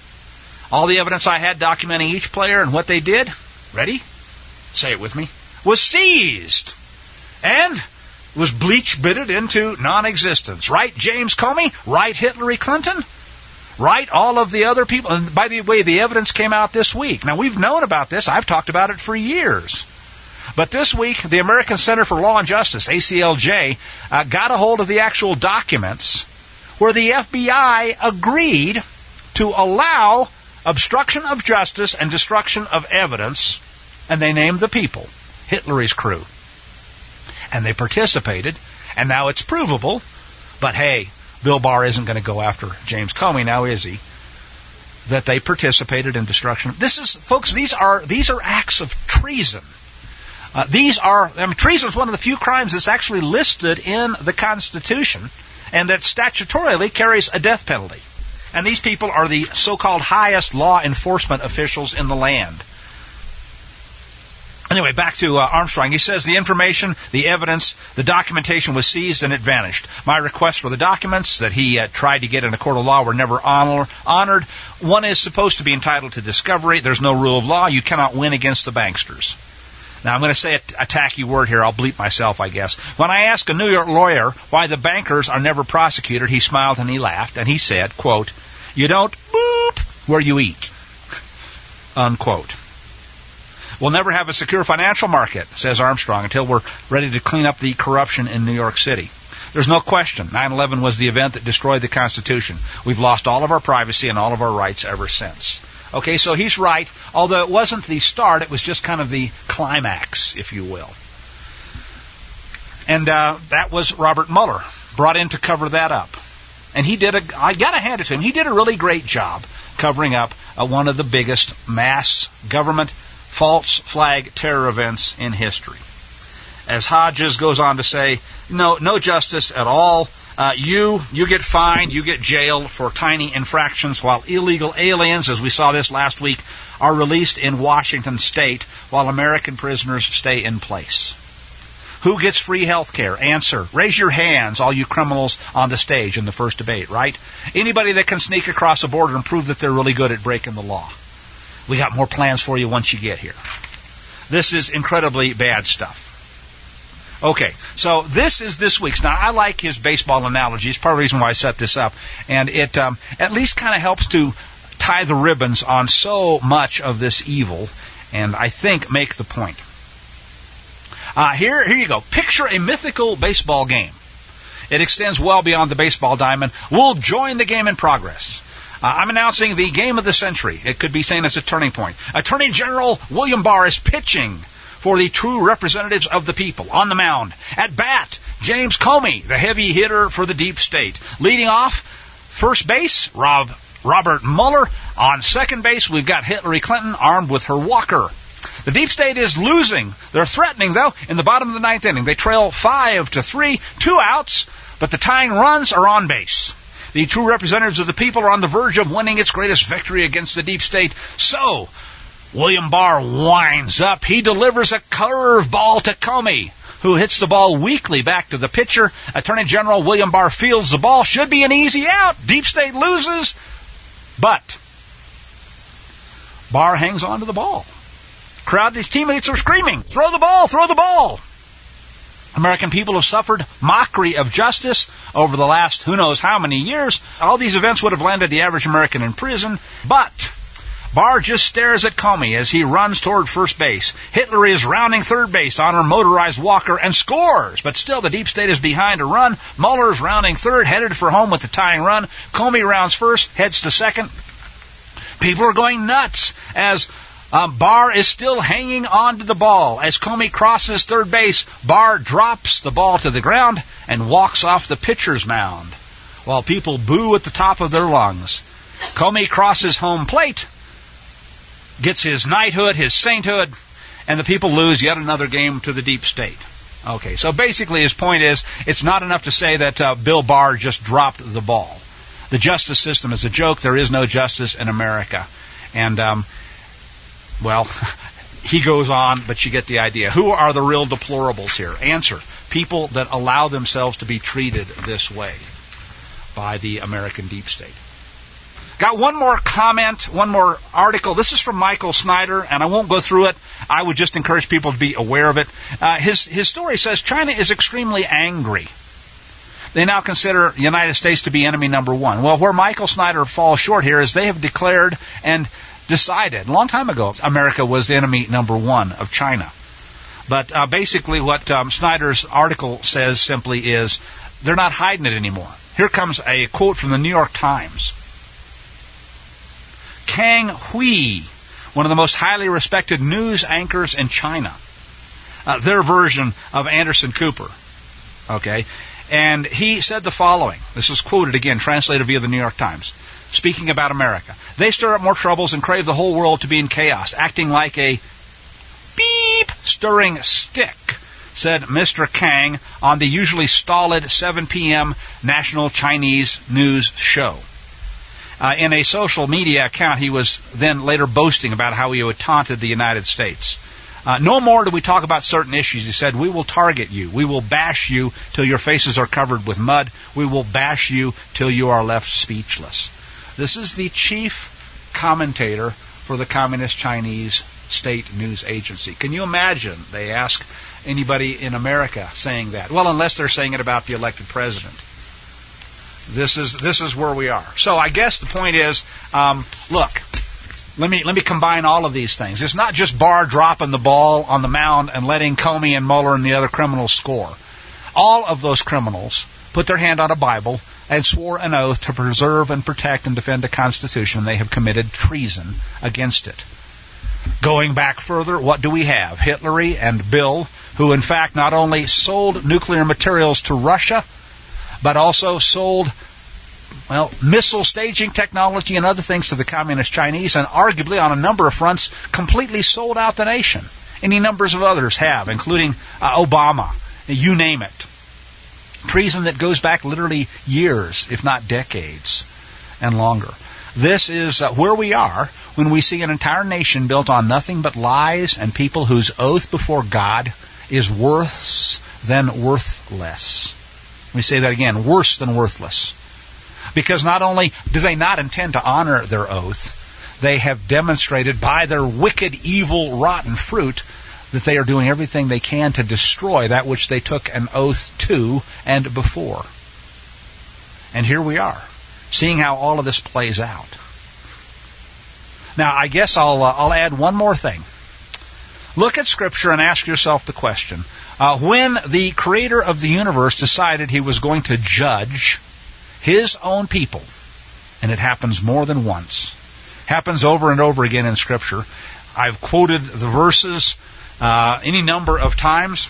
All the evidence I had documenting each player and what they did, ready? Say it with me, was seized and was bleach-bitted into non-existence. Right, James Comey? Right, Hillary Clinton? Right, all of the other people? And by the way, the evidence came out this week. Now, we've known about this. I've talked about it for years. But this week, the American Center for Law and Justice, A C L J, uh, got a hold of the actual documents where the F B I agreed to allow obstruction of justice and destruction of evidence, and they named the people, Hitler's crew. And they participated, and now it's provable, but hey, Bill Barr isn't going to go after James Comey now, is he? That they participated in destruction. This is, folks, these are these are acts of treason. Uh, these are, I mean, treason is one of the few crimes that's actually listed in the Constitution and that statutorily carries a death penalty. And these people are the so-called highest law enforcement officials in the land. Anyway, back to uh, Armstrong. He says the information, the evidence, the documentation was seized and it vanished. My requests for the documents that he uh, tried to get in a court of law were never honor, honored. One is supposed to be entitled to discovery. There's no rule of law. You cannot win against the banksters. Now, I'm going to say a, a tacky word here. I'll bleep myself, I guess. When I asked a New York lawyer why the bankers are never prosecuted, he smiled and he laughed, and he said, quote, "You don't boop where you eat," unquote. We'll never have a secure financial market, says Armstrong, until we're ready to clean up the corruption in New York City. There's no question. nine eleven was the event that destroyed the Constitution. We've lost all of our privacy and all of our rights ever since. Okay, so he's right. Although it wasn't the start, it was just kind of the climax, if you will. And uh, that was Robert Mueller, brought in to cover that up. And he did a, I got to hand it to him, he did a really great job covering up uh, one of the biggest mass government false flag terror events in history. As Hodges goes on to say, no, no justice at all. Uh, you, you get fined, you get jailed for tiny infractions, while illegal aliens, as we saw this last week, are released in Washington State, while American prisoners stay in place. Who gets free health care? Answer. Raise your hands, all you criminals on the stage in the first debate, right? Anybody that can sneak across the border and prove that they're really good at breaking the law. We got more plans for you once you get here. This is incredibly bad stuff. Okay, so this is this week's. Now, I like his baseball analogy. It's part of the reason why I set this up. And it um, at least kind of helps to tie the ribbons on so much of this evil, and I think make the point. Uh, here, here you go. Picture a mythical baseball game. It extends well beyond the baseball diamond. We'll join the game in progress. Uh, I'm announcing the game of the century. It could be seen as a turning point. Attorney General William Barr is pitching for the true representatives of the people on the mound. At bat, James Comey, the heavy hitter for the deep state. Leading off, first base, Rob, Robert Mueller. On second base, we've got Hillary Clinton armed with her walker. The deep state is losing. They're threatening, though, in the bottom of the ninth inning. They trail five to three, two outs, but the tying runs are on base. The true representatives of the people are on the verge of winning its greatest victory against the deep state. So, William Barr winds up. He delivers a curve ball to Comey, who hits the ball weakly back to the pitcher. Attorney General William Barr fields the ball. Should be an easy out. Deep state loses. But Barr hangs on to the ball. Crowd and his teammates are screaming, "Throw the ball! Throw the ball!" American people have suffered mockery of justice over the last who knows how many years. All these events would have landed the average American in prison, but Barr just stares at Comey as he runs toward first base. Hillary is rounding third base on her motorized walker and scores, but still the deep state is behind a run. Mueller is rounding third, headed for home with the tying run. Comey rounds first, heads to second. People are going nuts as Um, Barr is still hanging on to the ball. As Comey crosses third base, Barr drops the ball to the ground and walks off the pitcher's mound, while people boo at the top of their lungs. Comey crosses home plate, gets his knighthood, his sainthood, and the people lose yet another game to the deep state. Okay, so basically his point is, it's not enough to say that uh, Bill Barr just dropped the ball. The justice system is a joke. There is no justice in America. And, um, well, he goes on, but you get the idea. Who are the real deplorables here? Answer. People that allow themselves to be treated this way by the American deep state. Got one more comment, one more article. This is from Michael Snyder, and I won't go through it. I would just encourage people to be aware of it. Uh, his, his story says China is extremely angry. They now consider the United States to be enemy number one. Well, where Michael Snyder falls short here is they have declared and decided a long time ago America was enemy number one of China. But uh, basically what um, Snyder's article says simply is they're not hiding it anymore. Here comes a quote from the New York Times. Kang Hui, one of the most highly respected news anchors in China, uh, their version of Anderson Cooper, okay, and he said the following. This is quoted again, translated via the New York Times, speaking about America. They stir up more troubles and crave the whole world to be in chaos, acting like a beep stirring stick, said Mister Kang on the usually stolid seven p.m. National Chinese News show. Uh, in a social media account, he was then later boasting about how he had taunted the United States. Uh, no more do we talk about certain issues. He said, we will target you. We will bash you till your faces are covered with mud. We will bash you till you are left speechless. This is the chief commentator for the Communist Chinese state news agency. Can you imagine? They ask anybody in America saying that. Well, unless they're saying it about the elected president. This is this is where we are. So I guess the point is, um, look, let me let me combine all of these things. It's not just Barr dropping the ball on the mound and letting Comey and Mueller and the other criminals score. All of those criminals put their hand on a Bible and swore an oath to preserve and protect and defend the Constitution. They have committed treason against it. Going back further, what do we have? Hitler and Bill, who in fact not only sold nuclear materials to Russia, but also sold, well, missile staging technology and other things to the Communist Chinese, and arguably on a number of fronts completely sold out the nation. Any numbers of others have, including uh, Obama, you name it. Treason that goes back literally years, if not decades, and longer. This is uh, where we are when we see an entire nation built on nothing but lies and people whose oath before God is worse than worthless. Let me say that again, worse than worthless. Because not only do they not intend to honor their oath, they have demonstrated by their wicked, evil, rotten fruit that they are doing everything they can to destroy that which they took an oath to and before. And here we are, seeing how all of this plays out. Now, I guess I'll uh, I'll add one more thing. Look at Scripture and ask yourself the question. Uh, when the Creator of the universe decided He was going to judge His own people, and it happens more than once, happens over and over again in Scripture. I've quoted the verses uh, any number of times.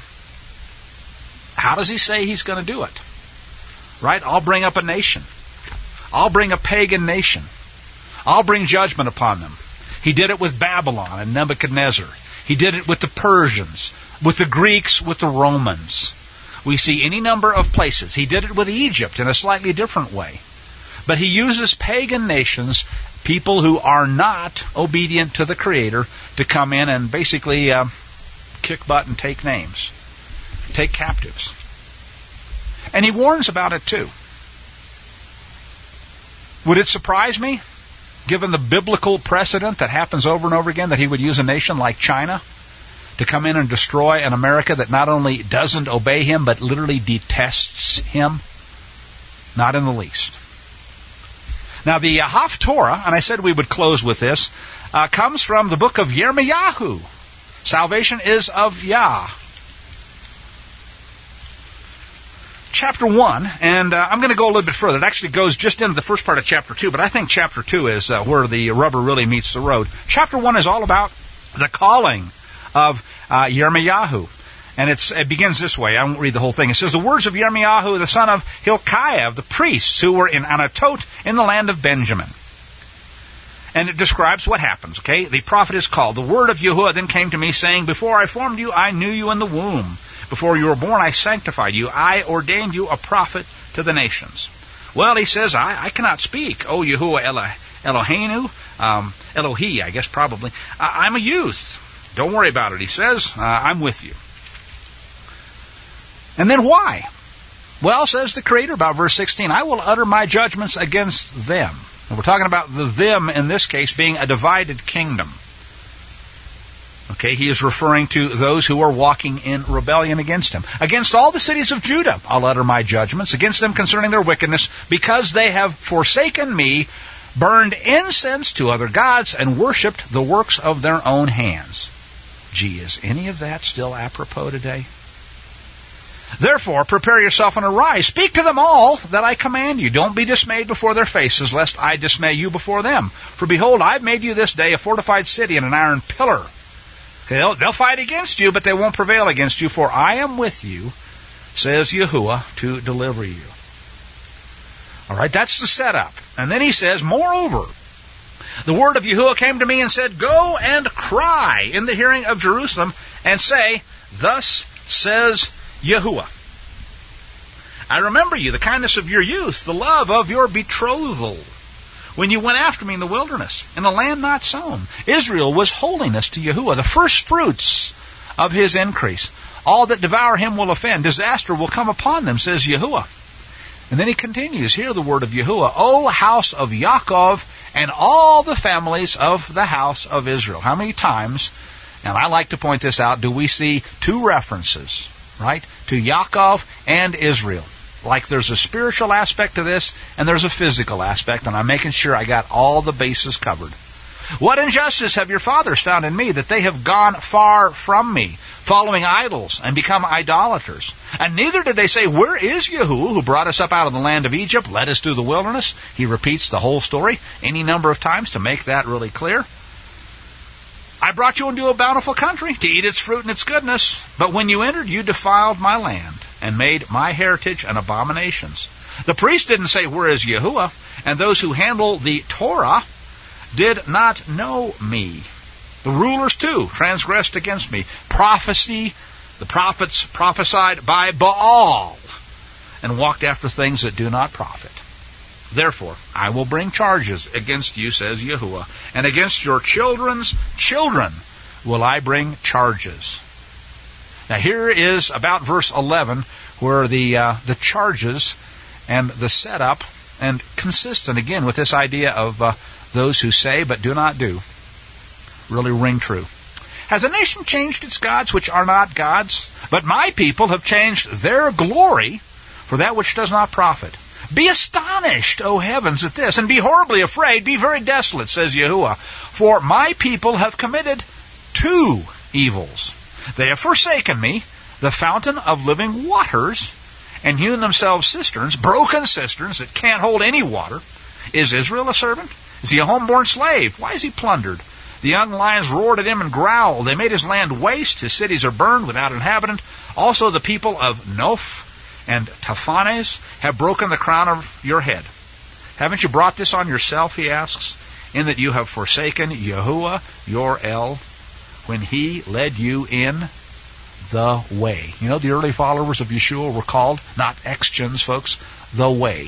How does He say He's going to do it? Right? I'll bring up a nation. I'll bring a pagan nation. I'll bring judgment upon them. He did it with Babylon and Nebuchadnezzar. He did it with the Persians, with the Greeks, with the Romans. We see any number of places. He did it with Egypt in a slightly different way. But He uses pagan nations, people who are not obedient to the Creator, to come in and basically uh, kick butt and take names, take captives. And He warns about it too. Would it surprise me, given the biblical precedent that happens over and over again, that He would use a nation like China to come in and destroy an America that not only doesn't obey Him, but literally detests Him? Not in the least. Now, the uh, Haftorah, and I said we would close with this, uh, comes from the book of Yirmiyahu. Salvation is of Yah. Chapter one, and uh, I'm going to go a little bit further. It actually goes just into the first part of chapter two, but I think chapter two is uh, where the rubber really meets the road. Chapter one is all about the calling of uh, Yirmiyahu. And it's, it begins this way. I won't read the whole thing. It says, the words of Yirmiyahu, the son of Hilkiah, of the priests who were in Anatot in the land of Benjamin. And it describes what happens, okay? The prophet is called. The word of Yahuwah then came to me, saying, before I formed you, I knew you in the womb. Before you were born, I sanctified you. I ordained you a prophet to the nations. Well, he says, I, I cannot speak. O Yahuwah Elo, Eloheinu, um, Elohi, I guess probably. I, I'm a youth. Don't worry about it, he says. Uh, I'm with you. And then why? Well, says the Creator about verse sixteen, I will utter my judgments against them. And we're talking about the them in this case being a divided kingdom. Okay, he is referring to those who are walking in rebellion against him. Against all the cities of Judah I'll utter my judgments, against them concerning their wickedness, because they have forsaken me, burned incense to other gods, and worshipped the works of their own hands. Gee, is any of that still apropos today? Therefore, prepare yourself and arise. Speak to them all that I command you. Don't be dismayed before their faces, lest I dismay you before them. For behold, I've made you this day a fortified city and an iron pillar. Okay, they'll, they'll fight against you, but they won't prevail against you, for I am with you, says Yahuwah, to deliver you. All right, that's the setup. And then he says, moreover, the word of Yahuwah came to me and said, go and cry in the hearing of Jerusalem and say, thus says Yahuwah, I remember you, the kindness of your youth, the love of your betrothal, when you went after me in the wilderness, in a land not sown. Israel was holiness to Yahuwah, the first fruits of his increase. All that devour him will offend. Disaster will come upon them, says Yahuwah. And then he continues, hear the word of Yahuwah, O house of Yaakov, and all the families of the house of Israel. How many times, and I like to point this out, do we see two references, right, to Yaakov and Israel? Like there's a spiritual aspect to this, and there's a physical aspect, and I'm making sure I got all the bases covered. What injustice have your fathers found in me, that they have gone far from me, following idols, and become idolaters? And neither did they say, where is Yahuwah, who brought us up out of the land of Egypt, led us through the wilderness? He repeats the whole story any number of times to make that really clear. I brought you into a bountiful country to eat its fruit and its goodness. But when you entered, you defiled my land and made my heritage an abomination. The priest didn't say, where is Yahuwah? And those who handle the Torah did not know me. The rulers, too, transgressed against me. Prophecy, the prophets prophesied by Baal and walked after things that do not profit. Therefore, I will bring charges against you, says Yahuwah, and against your children's children will I bring charges. Now here is about verse eleven, where the uh, the charges and the setup, and consistent again with this idea of uh, those who say but do not do, really ring true. Has a nation changed its gods which are not gods? But my people have changed their glory for that which does not profit. Be astonished, O heavens, at this, and be horribly afraid, be very desolate, says Yahuwah. For my people have committed two evils. They have forsaken me, the fountain of living waters, and hewn themselves cisterns, broken cisterns that can't hold any water. Is Israel a servant? Is he a homeborn slave? Why is he plundered? The young lions roared at him and growled. They made his land waste. His cities are burned without inhabitant. Also the people of Noph and Taphanes have broken the crown of your head. Haven't you brought this on yourself, he asks, in that you have forsaken Yahuwah, your El, when he led you in the way. You know, the early followers of Yeshua were called, not ex-gens, folks, the way.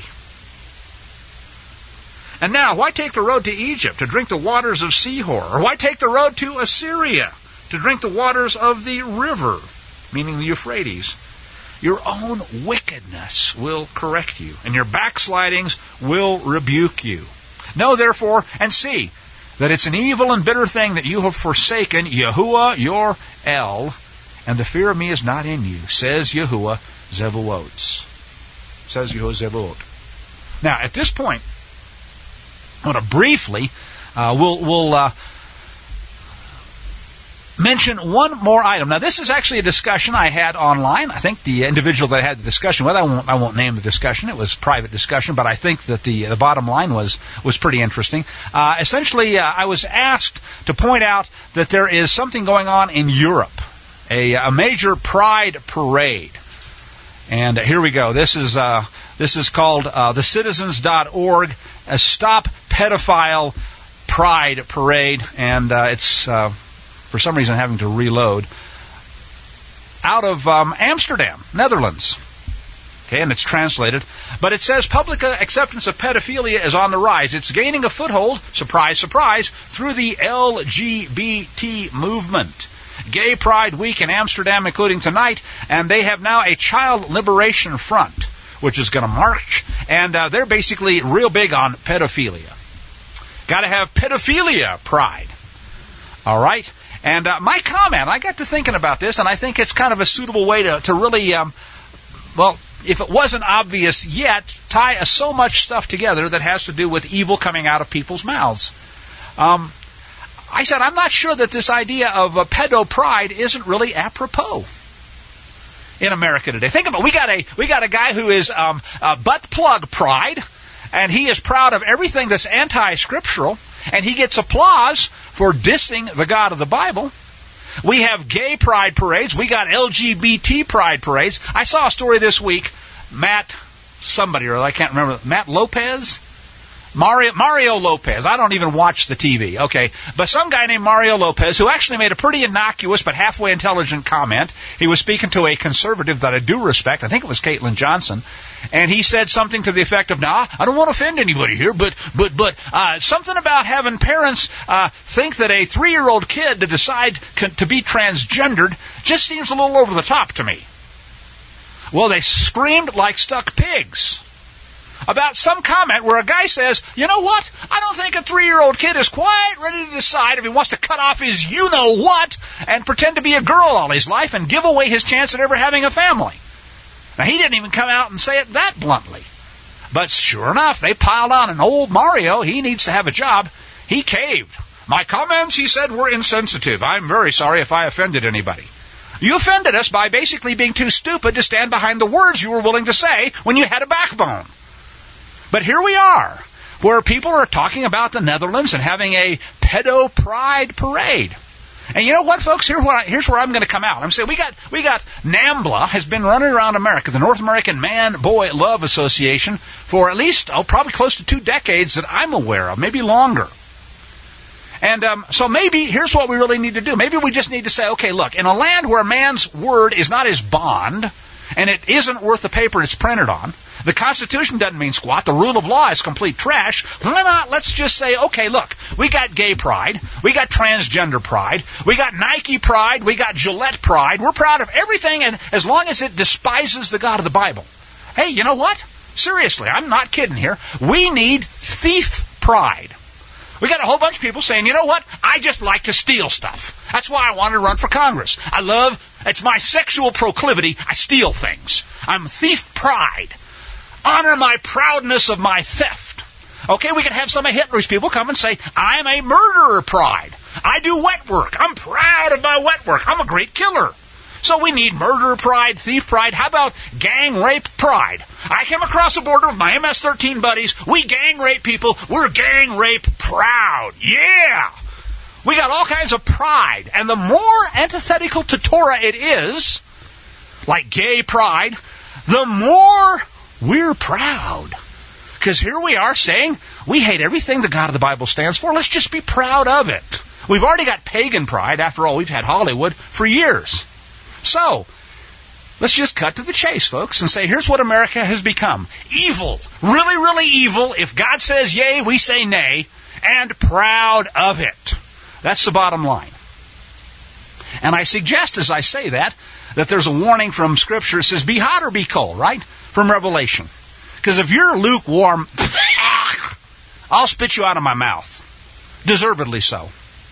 And now, why take the road to Egypt to drink the waters of Sihor? Or why take the road to Assyria to drink the waters of the river, meaning the Euphrates? Your own wickedness will correct you, and your backslidings will rebuke you. Know therefore, and see, that it's an evil and bitter thing that you have forsaken Yahuwah your El, and the fear of me is not in you, says Yahuwah Zevuot. Says Yahuwah Zevuot. Now, at this point, I want to briefly, uh, we'll, we'll uh, mention one more item. Now, this is actually a discussion I had online. I think the individual that I had the discussion with, I won't, I won't name the discussion. It was private discussion, but I think that the, the bottom line was, was pretty interesting. Uh, essentially, uh, I was asked to point out that there is something going on in Europe, a, a major pride parade. And uh, here we go. This is uh, this is called uh, the citizens dot org, a Stop Pedophile Pride Parade, and uh, it's uh, for some reason having to reload. Out of um, Amsterdam, Netherlands. Okay, and it's translated. But it says public acceptance of pedophilia is on the rise. It's gaining a foothold, surprise, surprise, through the L G B T movement. Gay Pride Week in Amsterdam, including tonight, and they have now a Child Liberation Front, which is going to march, and uh, they're basically real big on pedophilia. Got to have pedophilia pride. All right? And uh, my comment, I got to thinking about this, and I think it's kind of a suitable way to, to really, um, well, if it wasn't obvious yet, tie uh, so much stuff together that has to do with evil coming out of people's mouths. Um, I said, I'm not sure that this idea of uh, pedo pride isn't really apropos in America today. Think about it. We got a we got a guy who is um, uh, butt plug pride, and he is proud of everything that's anti-scriptural, and he gets applause for dissing the God of the Bible. We have gay pride parades. We got L G B T pride parades. I saw a story this week. Matt, somebody, or I can't remember, Matt Lopez? Mario, Mario Lopez. I don't even watch the T V, okay. But some guy named Mario Lopez, who actually made a pretty innocuous but halfway intelligent comment. He was speaking to a conservative that I do respect. I think it was Caitlin Johnson. And he said something to the effect of, nah, I don't want to offend anybody here, but but but uh, something about having parents uh, think that a three-year-old kid to decide c- to be transgendered just seems a little over the top to me. Well, they screamed like stuck pigs. about some comment where a guy says, you know what, I don't think a three-year-old kid is quite ready to decide if he wants to cut off his you-know-what and pretend to be a girl all his life and give away his chance at ever having a family. Now, he didn't even come out and say it that bluntly. But sure enough, they piled on, and old Mario, he needs to have a job. He caved. My comments, he said, were insensitive. I'm very sorry if I offended anybody. You offended us by basically being too stupid to stand behind the words you were willing to say when you had a backbone. But here we are, where people are talking about the Netherlands and having a pedo pride parade. And you know what, folks? Here what I, here's where I'm going to come out. I'm saying we got we got NAMBLA has been running around America, the North American Man-Boy Love Association, for at least, oh, probably close to two decades that I'm aware of, maybe longer. And um, so maybe here's what we really need to do. Maybe we just need to say, okay, look, in a land where a man's word is not his bond, and it isn't worth the paper it's printed on, the Constitution doesn't mean squat, the rule of law is complete trash, why not let's just say, okay, look, we got gay pride, we got transgender pride, we got Nike pride, we got Gillette pride, we're proud of everything, and as long as it despises the God of the Bible. Hey, you know what? Seriously, I'm not kidding here. We need thief pride. We got a whole bunch of people saying, you know what? I just like to steal stuff. That's why I wanted to run for Congress. I love, it's my sexual proclivity. I steal things. I'm thief pride. Honor my proudness of my theft. Okay, we can have some of Hitler's people come and say, I'm a murderer pride. I do wet work. I'm proud of my wet work. I'm a great killer. So we need murder pride, thief pride. How about gang rape pride? I came across the border with my M S thirteen buddies. We gang rape people. We're gang rape proud. Yeah! We got all kinds of pride. And the more antithetical to Torah it is, like gay pride, the more we're proud. Because here we are saying, we hate everything the God of the Bible stands for. Let's just be proud of it. We've already got pagan pride. After all, we've had Hollywood for years. So, let's just cut to the chase, folks, and say, here's what America has become. Evil. Really, really evil. If God says yay, we say nay. And proud of it. That's the bottom line. And I suggest as I say that, that there's a warning from Scripture. It says, be hot or be cold, right? From Revelation. Because if you're lukewarm, I'll spit you out of my mouth. Deservedly so.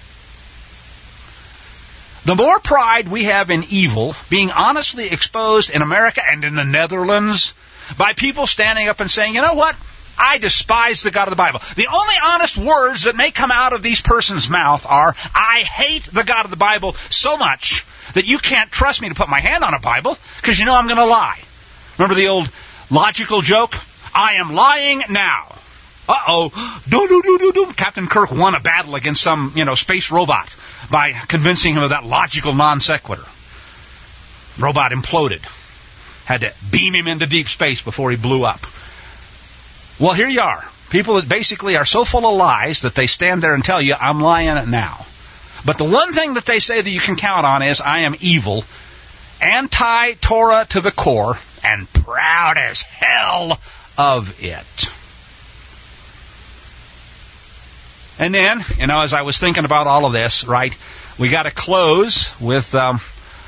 The more pride we have in evil being honestly exposed in America and in the Netherlands by people standing up and saying, you know what? I despise the God of the Bible. The only honest words that may come out of these persons' mouth are, I hate the God of the Bible so much that you can't trust me to put my hand on a Bible because you know I'm going to lie. Remember the old logical joke? I am lying now. Uh-oh. Do, do, do, do, do. Captain Kirk won a battle against some, you know, space robot by convincing him of that logical non sequitur. Robot imploded. Had to beam him into deep space before he blew up. Well, here you are. People that basically are so full of lies that they stand there and tell you, I'm lying now. But the one thing that they say that you can count on is, I am evil, anti-Torah to the core, and proud as hell of it. And then, you know, as I was thinking about all of this, right, we got to close with, um,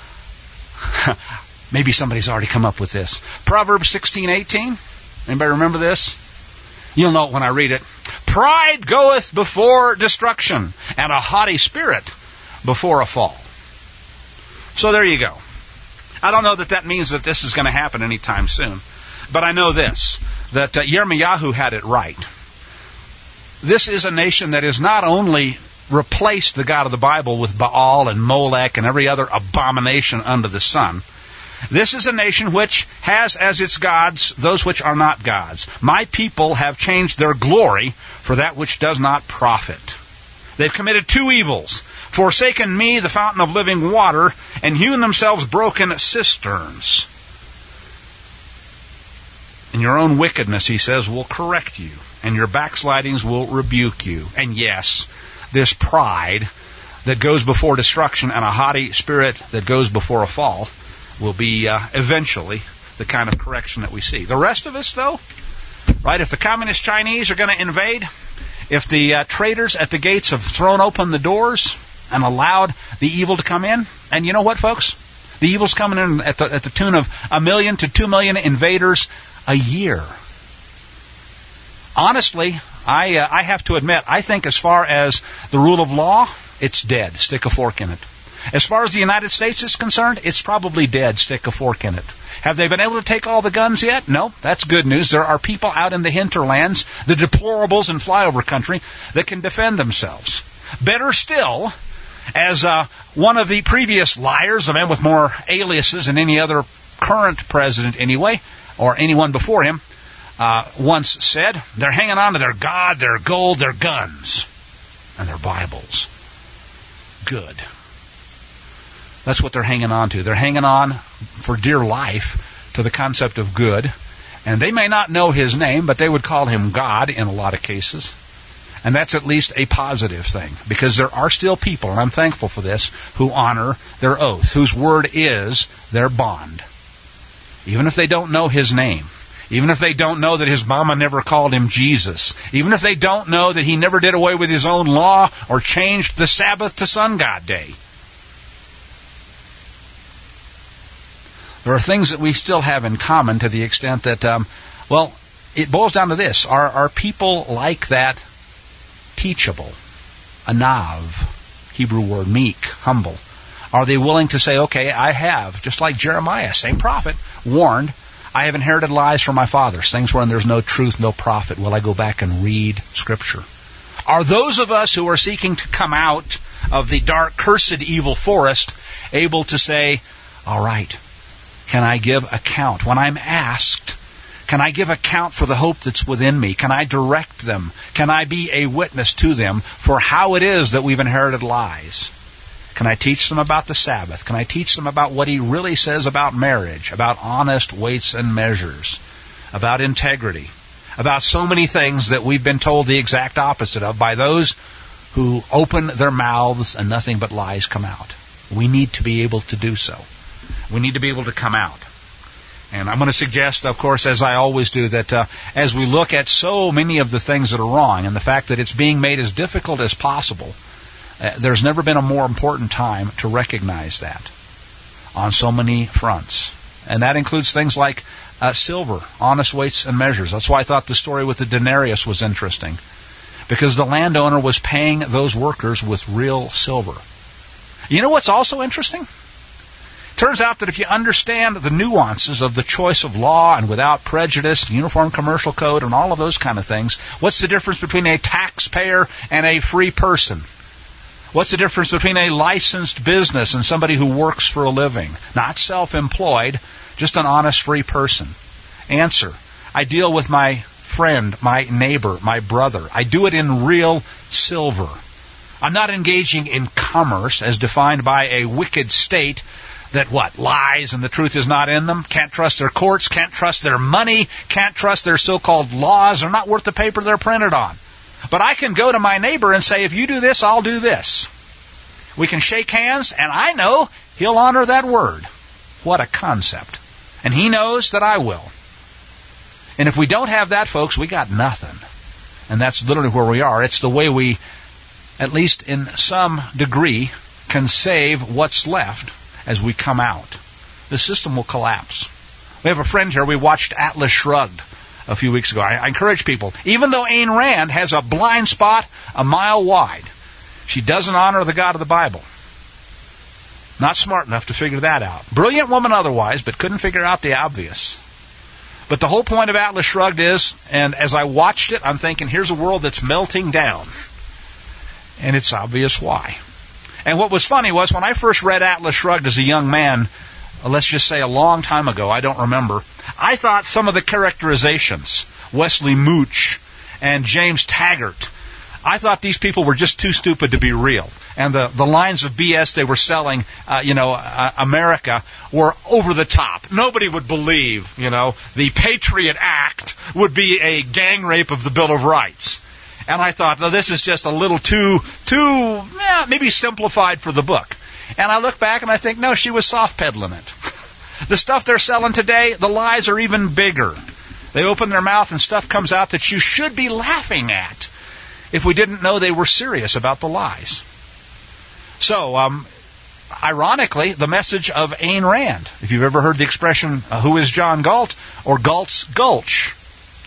maybe somebody's already come up with this. Proverbs sixteen eighteen. Anybody remember this? You'll know it when I read it. Pride goeth before destruction, and a haughty spirit before a fall. So there you go. I don't know that that means that this is going to happen anytime soon. But I know this, that uh, Yirmiyahu had it right. This is a nation that has not only replaced the God of the Bible with Baal and Molech and every other abomination under the sun. This is a nation which has as its gods those which are not gods. My people have changed their glory for that which does not profit. They've committed two evils, forsaken me, the fountain of living water, and hewn themselves broken cisterns. And your own wickedness, he says, will correct you, and your backslidings will rebuke you. And yes, this pride that goes before destruction and a haughty spirit that goes before a fall will be uh, eventually the kind of correction that we see. The rest of us, though, right, if the communist Chinese are going to invade, if the uh, traitors at the gates have thrown open the doors and allowed the evil to come in, and you know what, folks? The evil's coming in at the, at the tune of a million to two million invaders a year. Honestly, I uh, I have to admit, I think as far as the rule of law, it's dead. Stick a fork in it. As far as the United States is concerned, it's probably dead. Stick a fork in it. Have they been able to take all the guns yet? No, that's good news. There are people out in the hinterlands, the deplorables in flyover country, that can defend themselves. Better still, as uh, one of the previous liars, a man with more aliases than any other current president anyway, or anyone before him, uh, once said, they're hanging on to their God, their gold, their guns, and their Bibles. Good. That's what they're hanging on to. They're hanging on for dear life to the concept of good. And they may not know his name, but they would call him God in a lot of cases. And that's at least a positive thing, because there are still people, and I'm thankful for this, who honor their oath, whose word is their bond. Even if they don't know his name, even if they don't know that his mama never called him Jesus, even if they don't know that he never did away with his own law or changed the Sabbath to Sun God Day. There are things that we still have in common to the extent that, um, well, it boils down to this. Are, are people like that teachable? Anav, Hebrew word, meek, humble. Are they willing to say, okay, I have, just like Jeremiah, same prophet, warned, I have inherited lies from my fathers, things wherein there's no truth, no profit. Will I go back and read Scripture? Are those of us who are seeking to come out of the dark, cursed, evil forest able to say, all right, can I give account? When I'm asked, can I give account for the hope that's within me? Can I direct them? Can I be a witness to them for how it is that we've inherited lies? Can I teach them about the Sabbath? Can I teach them about what he really says about marriage, about honest weights and measures, about integrity, about so many things that we've been told the exact opposite of by those who open their mouths and nothing but lies come out? We need to be able to do so. We need to be able to come out. And I'm going to suggest, of course, as I always do, that uh, as we look at so many of the things that are wrong and the fact that it's being made as difficult as possible, uh, there's never been a more important time to recognize that on so many fronts. And that includes things like uh, silver, honest weights and measures. That's why I thought the story with the denarius was interesting, because the landowner was paying those workers with real silver. You know what's also interesting? Turns out that if you understand the nuances of the choice of law and without prejudice, the Uniform Commercial Code and all of those kind of things, what's the difference between a taxpayer and a free person? What's the difference between a licensed business and somebody who works for a living? Not self-employed, just an honest free person. Answer: I deal with my friend, my neighbor, my brother. I do it in real silver. I'm not engaging in commerce as defined by a wicked state that what? Lies and the truth is not in them. Can't trust their courts, can't trust their money, can't trust their so-called laws. They're not worth the paper they're printed on. But I can go to my neighbor and say, if you do this, I'll do this. We can shake hands, and I know he'll honor that word. What a concept. And he knows that I will. And if we don't have that, folks, we got nothing. And that's literally where we are. It's the way we, at least in some degree, can save what's left as we come out. The system will collapse. We have a friend here. We watched Atlas Shrugged a few weeks ago. I, I encourage people, even though Ayn Rand has a blind spot a mile wide, she doesn't honor the God of the Bible. Not smart enough to figure that out. Brilliant woman otherwise, but couldn't figure out the obvious. But the whole point of Atlas Shrugged is, and as I watched it, I'm thinking, here's a world that's melting down. And it's obvious why. And what was funny was when I first read Atlas Shrugged as a young man, let's just say a long time ago, I don't remember, I thought some of the characterizations, Wesley Mooch and James Taggart, I thought these people were just too stupid to be real. And the, the lines of B S they were selling, uh, you know, uh, America were over the top. Nobody would believe, you know, the Patriot Act would be a gang rape of the Bill of Rights. And I thought, well, this is just a little too, too, eh, maybe simplified for the book. And I look back and I think, no, she was soft peddling it. The stuff they're selling today, the lies are even bigger. They open their mouth and stuff comes out that you should be laughing at if we didn't know they were serious about the lies. So, um, ironically, the message of Ayn Rand, if you've ever heard the expression, uh, who is John Galt, or Galt's Gulch,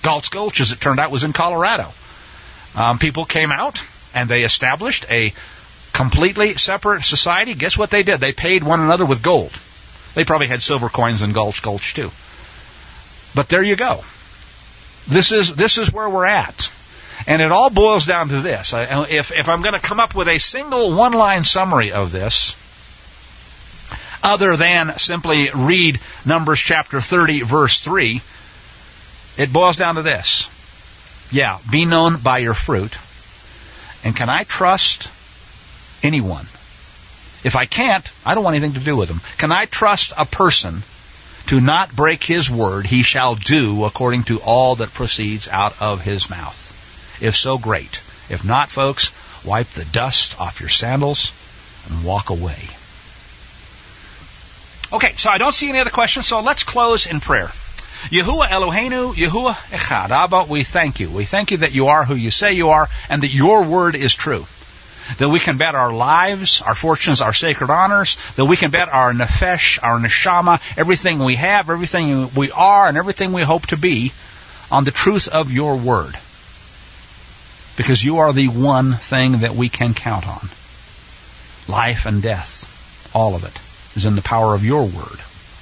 Galt's Gulch, as it turned out, was in Colorado. Um, people came out and they established a completely separate society. Guess what they did? They paid one another with gold. They probably had silver coins in Galt's Gulch too. But there you go. This is this is where we're at. And it all boils down to this. If, if I'm going to come up with a single one-line summary of this, other than simply read Numbers chapter thirty, verse three, it boils down to this. Yeah, be known by your fruit. And can I trust anyone? If I can't, I don't want anything to do with them. Can I trust a person to not break his word? He shall do according to all that proceeds out of his mouth. If so, great. If not, folks, wipe the dust off your sandals and walk away. Okay, so I don't see any other questions, so let's close in prayer. Yahuwah Eloheinu, Yahuwah Echad. Abba, we thank you. We thank you that you are who you say you are, and that your word is true. That we can bet our lives, our fortunes, our sacred honors, that we can bet our nefesh, our neshama, everything we have, everything we are, and everything we hope to be on the truth of your word. Because you are the one thing that we can count on. Life and death, all of it, is in the power of your word.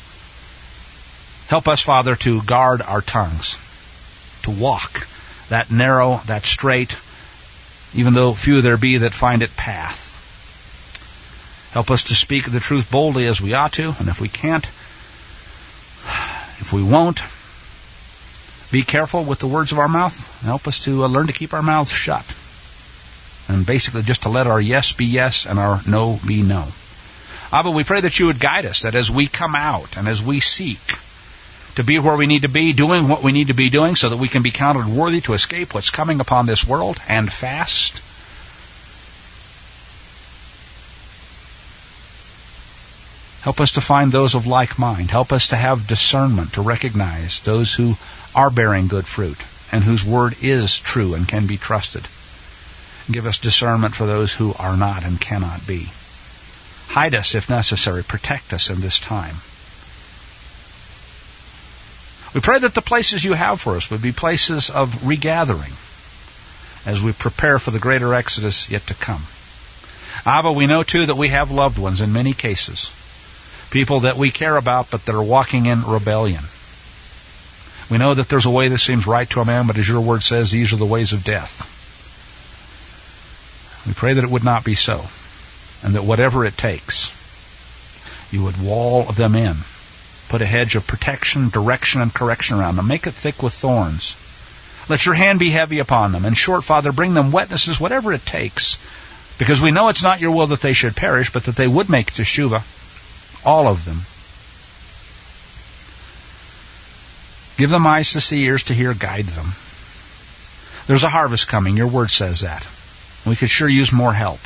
Help us, Father, to guard our tongues, to walk that narrow, that straight, even though few there be that find it, path. Help us to speak the truth boldly as we ought to, and if we can't, if we won't, be careful with the words of our mouth. Help us to uh, learn to keep our mouths shut. And basically just to let our yes be yes and our no be no. Abba, we pray that you would guide us, that as we come out and as we seek to be where we need to be, doing what we need to be doing so that we can be counted worthy to escape what's coming upon this world, and fast. Help us to find those of like mind. Help us to have discernment to recognize those who are bearing good fruit and whose word is true and can be trusted. Give us discernment for those who are not and cannot be. Hide us if necessary. Protect us in this time. We pray that the places you have for us would be places of regathering as we prepare for the greater exodus yet to come. Abba, we know too that we have loved ones in many cases. People that we care about but that are walking in rebellion. We know that there's a way that seems right to a man, but as your word says, these are the ways of death. We pray that it would not be so, and that whatever it takes, you would wall them in. Put a hedge of protection, direction, and correction around them. Make it thick with thorns. Let your hand be heavy upon them. In short, Father, bring them witnesses, whatever it takes, because we know it's not your will that they should perish, but that they would make teshuvah, all of them. Give them eyes to see, ears to hear, guide them. There's a harvest coming. Your word says that. We could sure use more help.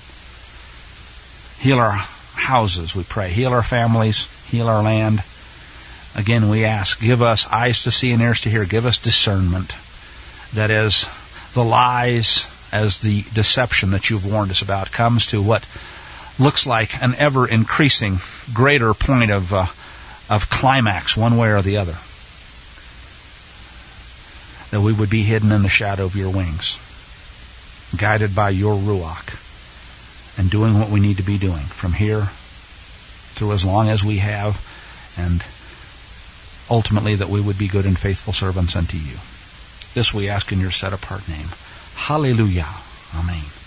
Heal our houses, we pray. Heal our families. Heal our land. Again, we ask, give us eyes to see and ears to hear. Give us discernment. That as the lies, as the deception that you've warned us about comes to what looks like an ever-increasing greater point of uh, of climax, one way or the other, that we would be hidden in the shadow of your wings, guided by your Ruach, and doing what we need to be doing from here through as long as we have, and ultimately that we would be good and faithful servants unto you. This we ask in your set-apart name. Hallelujah. Amen.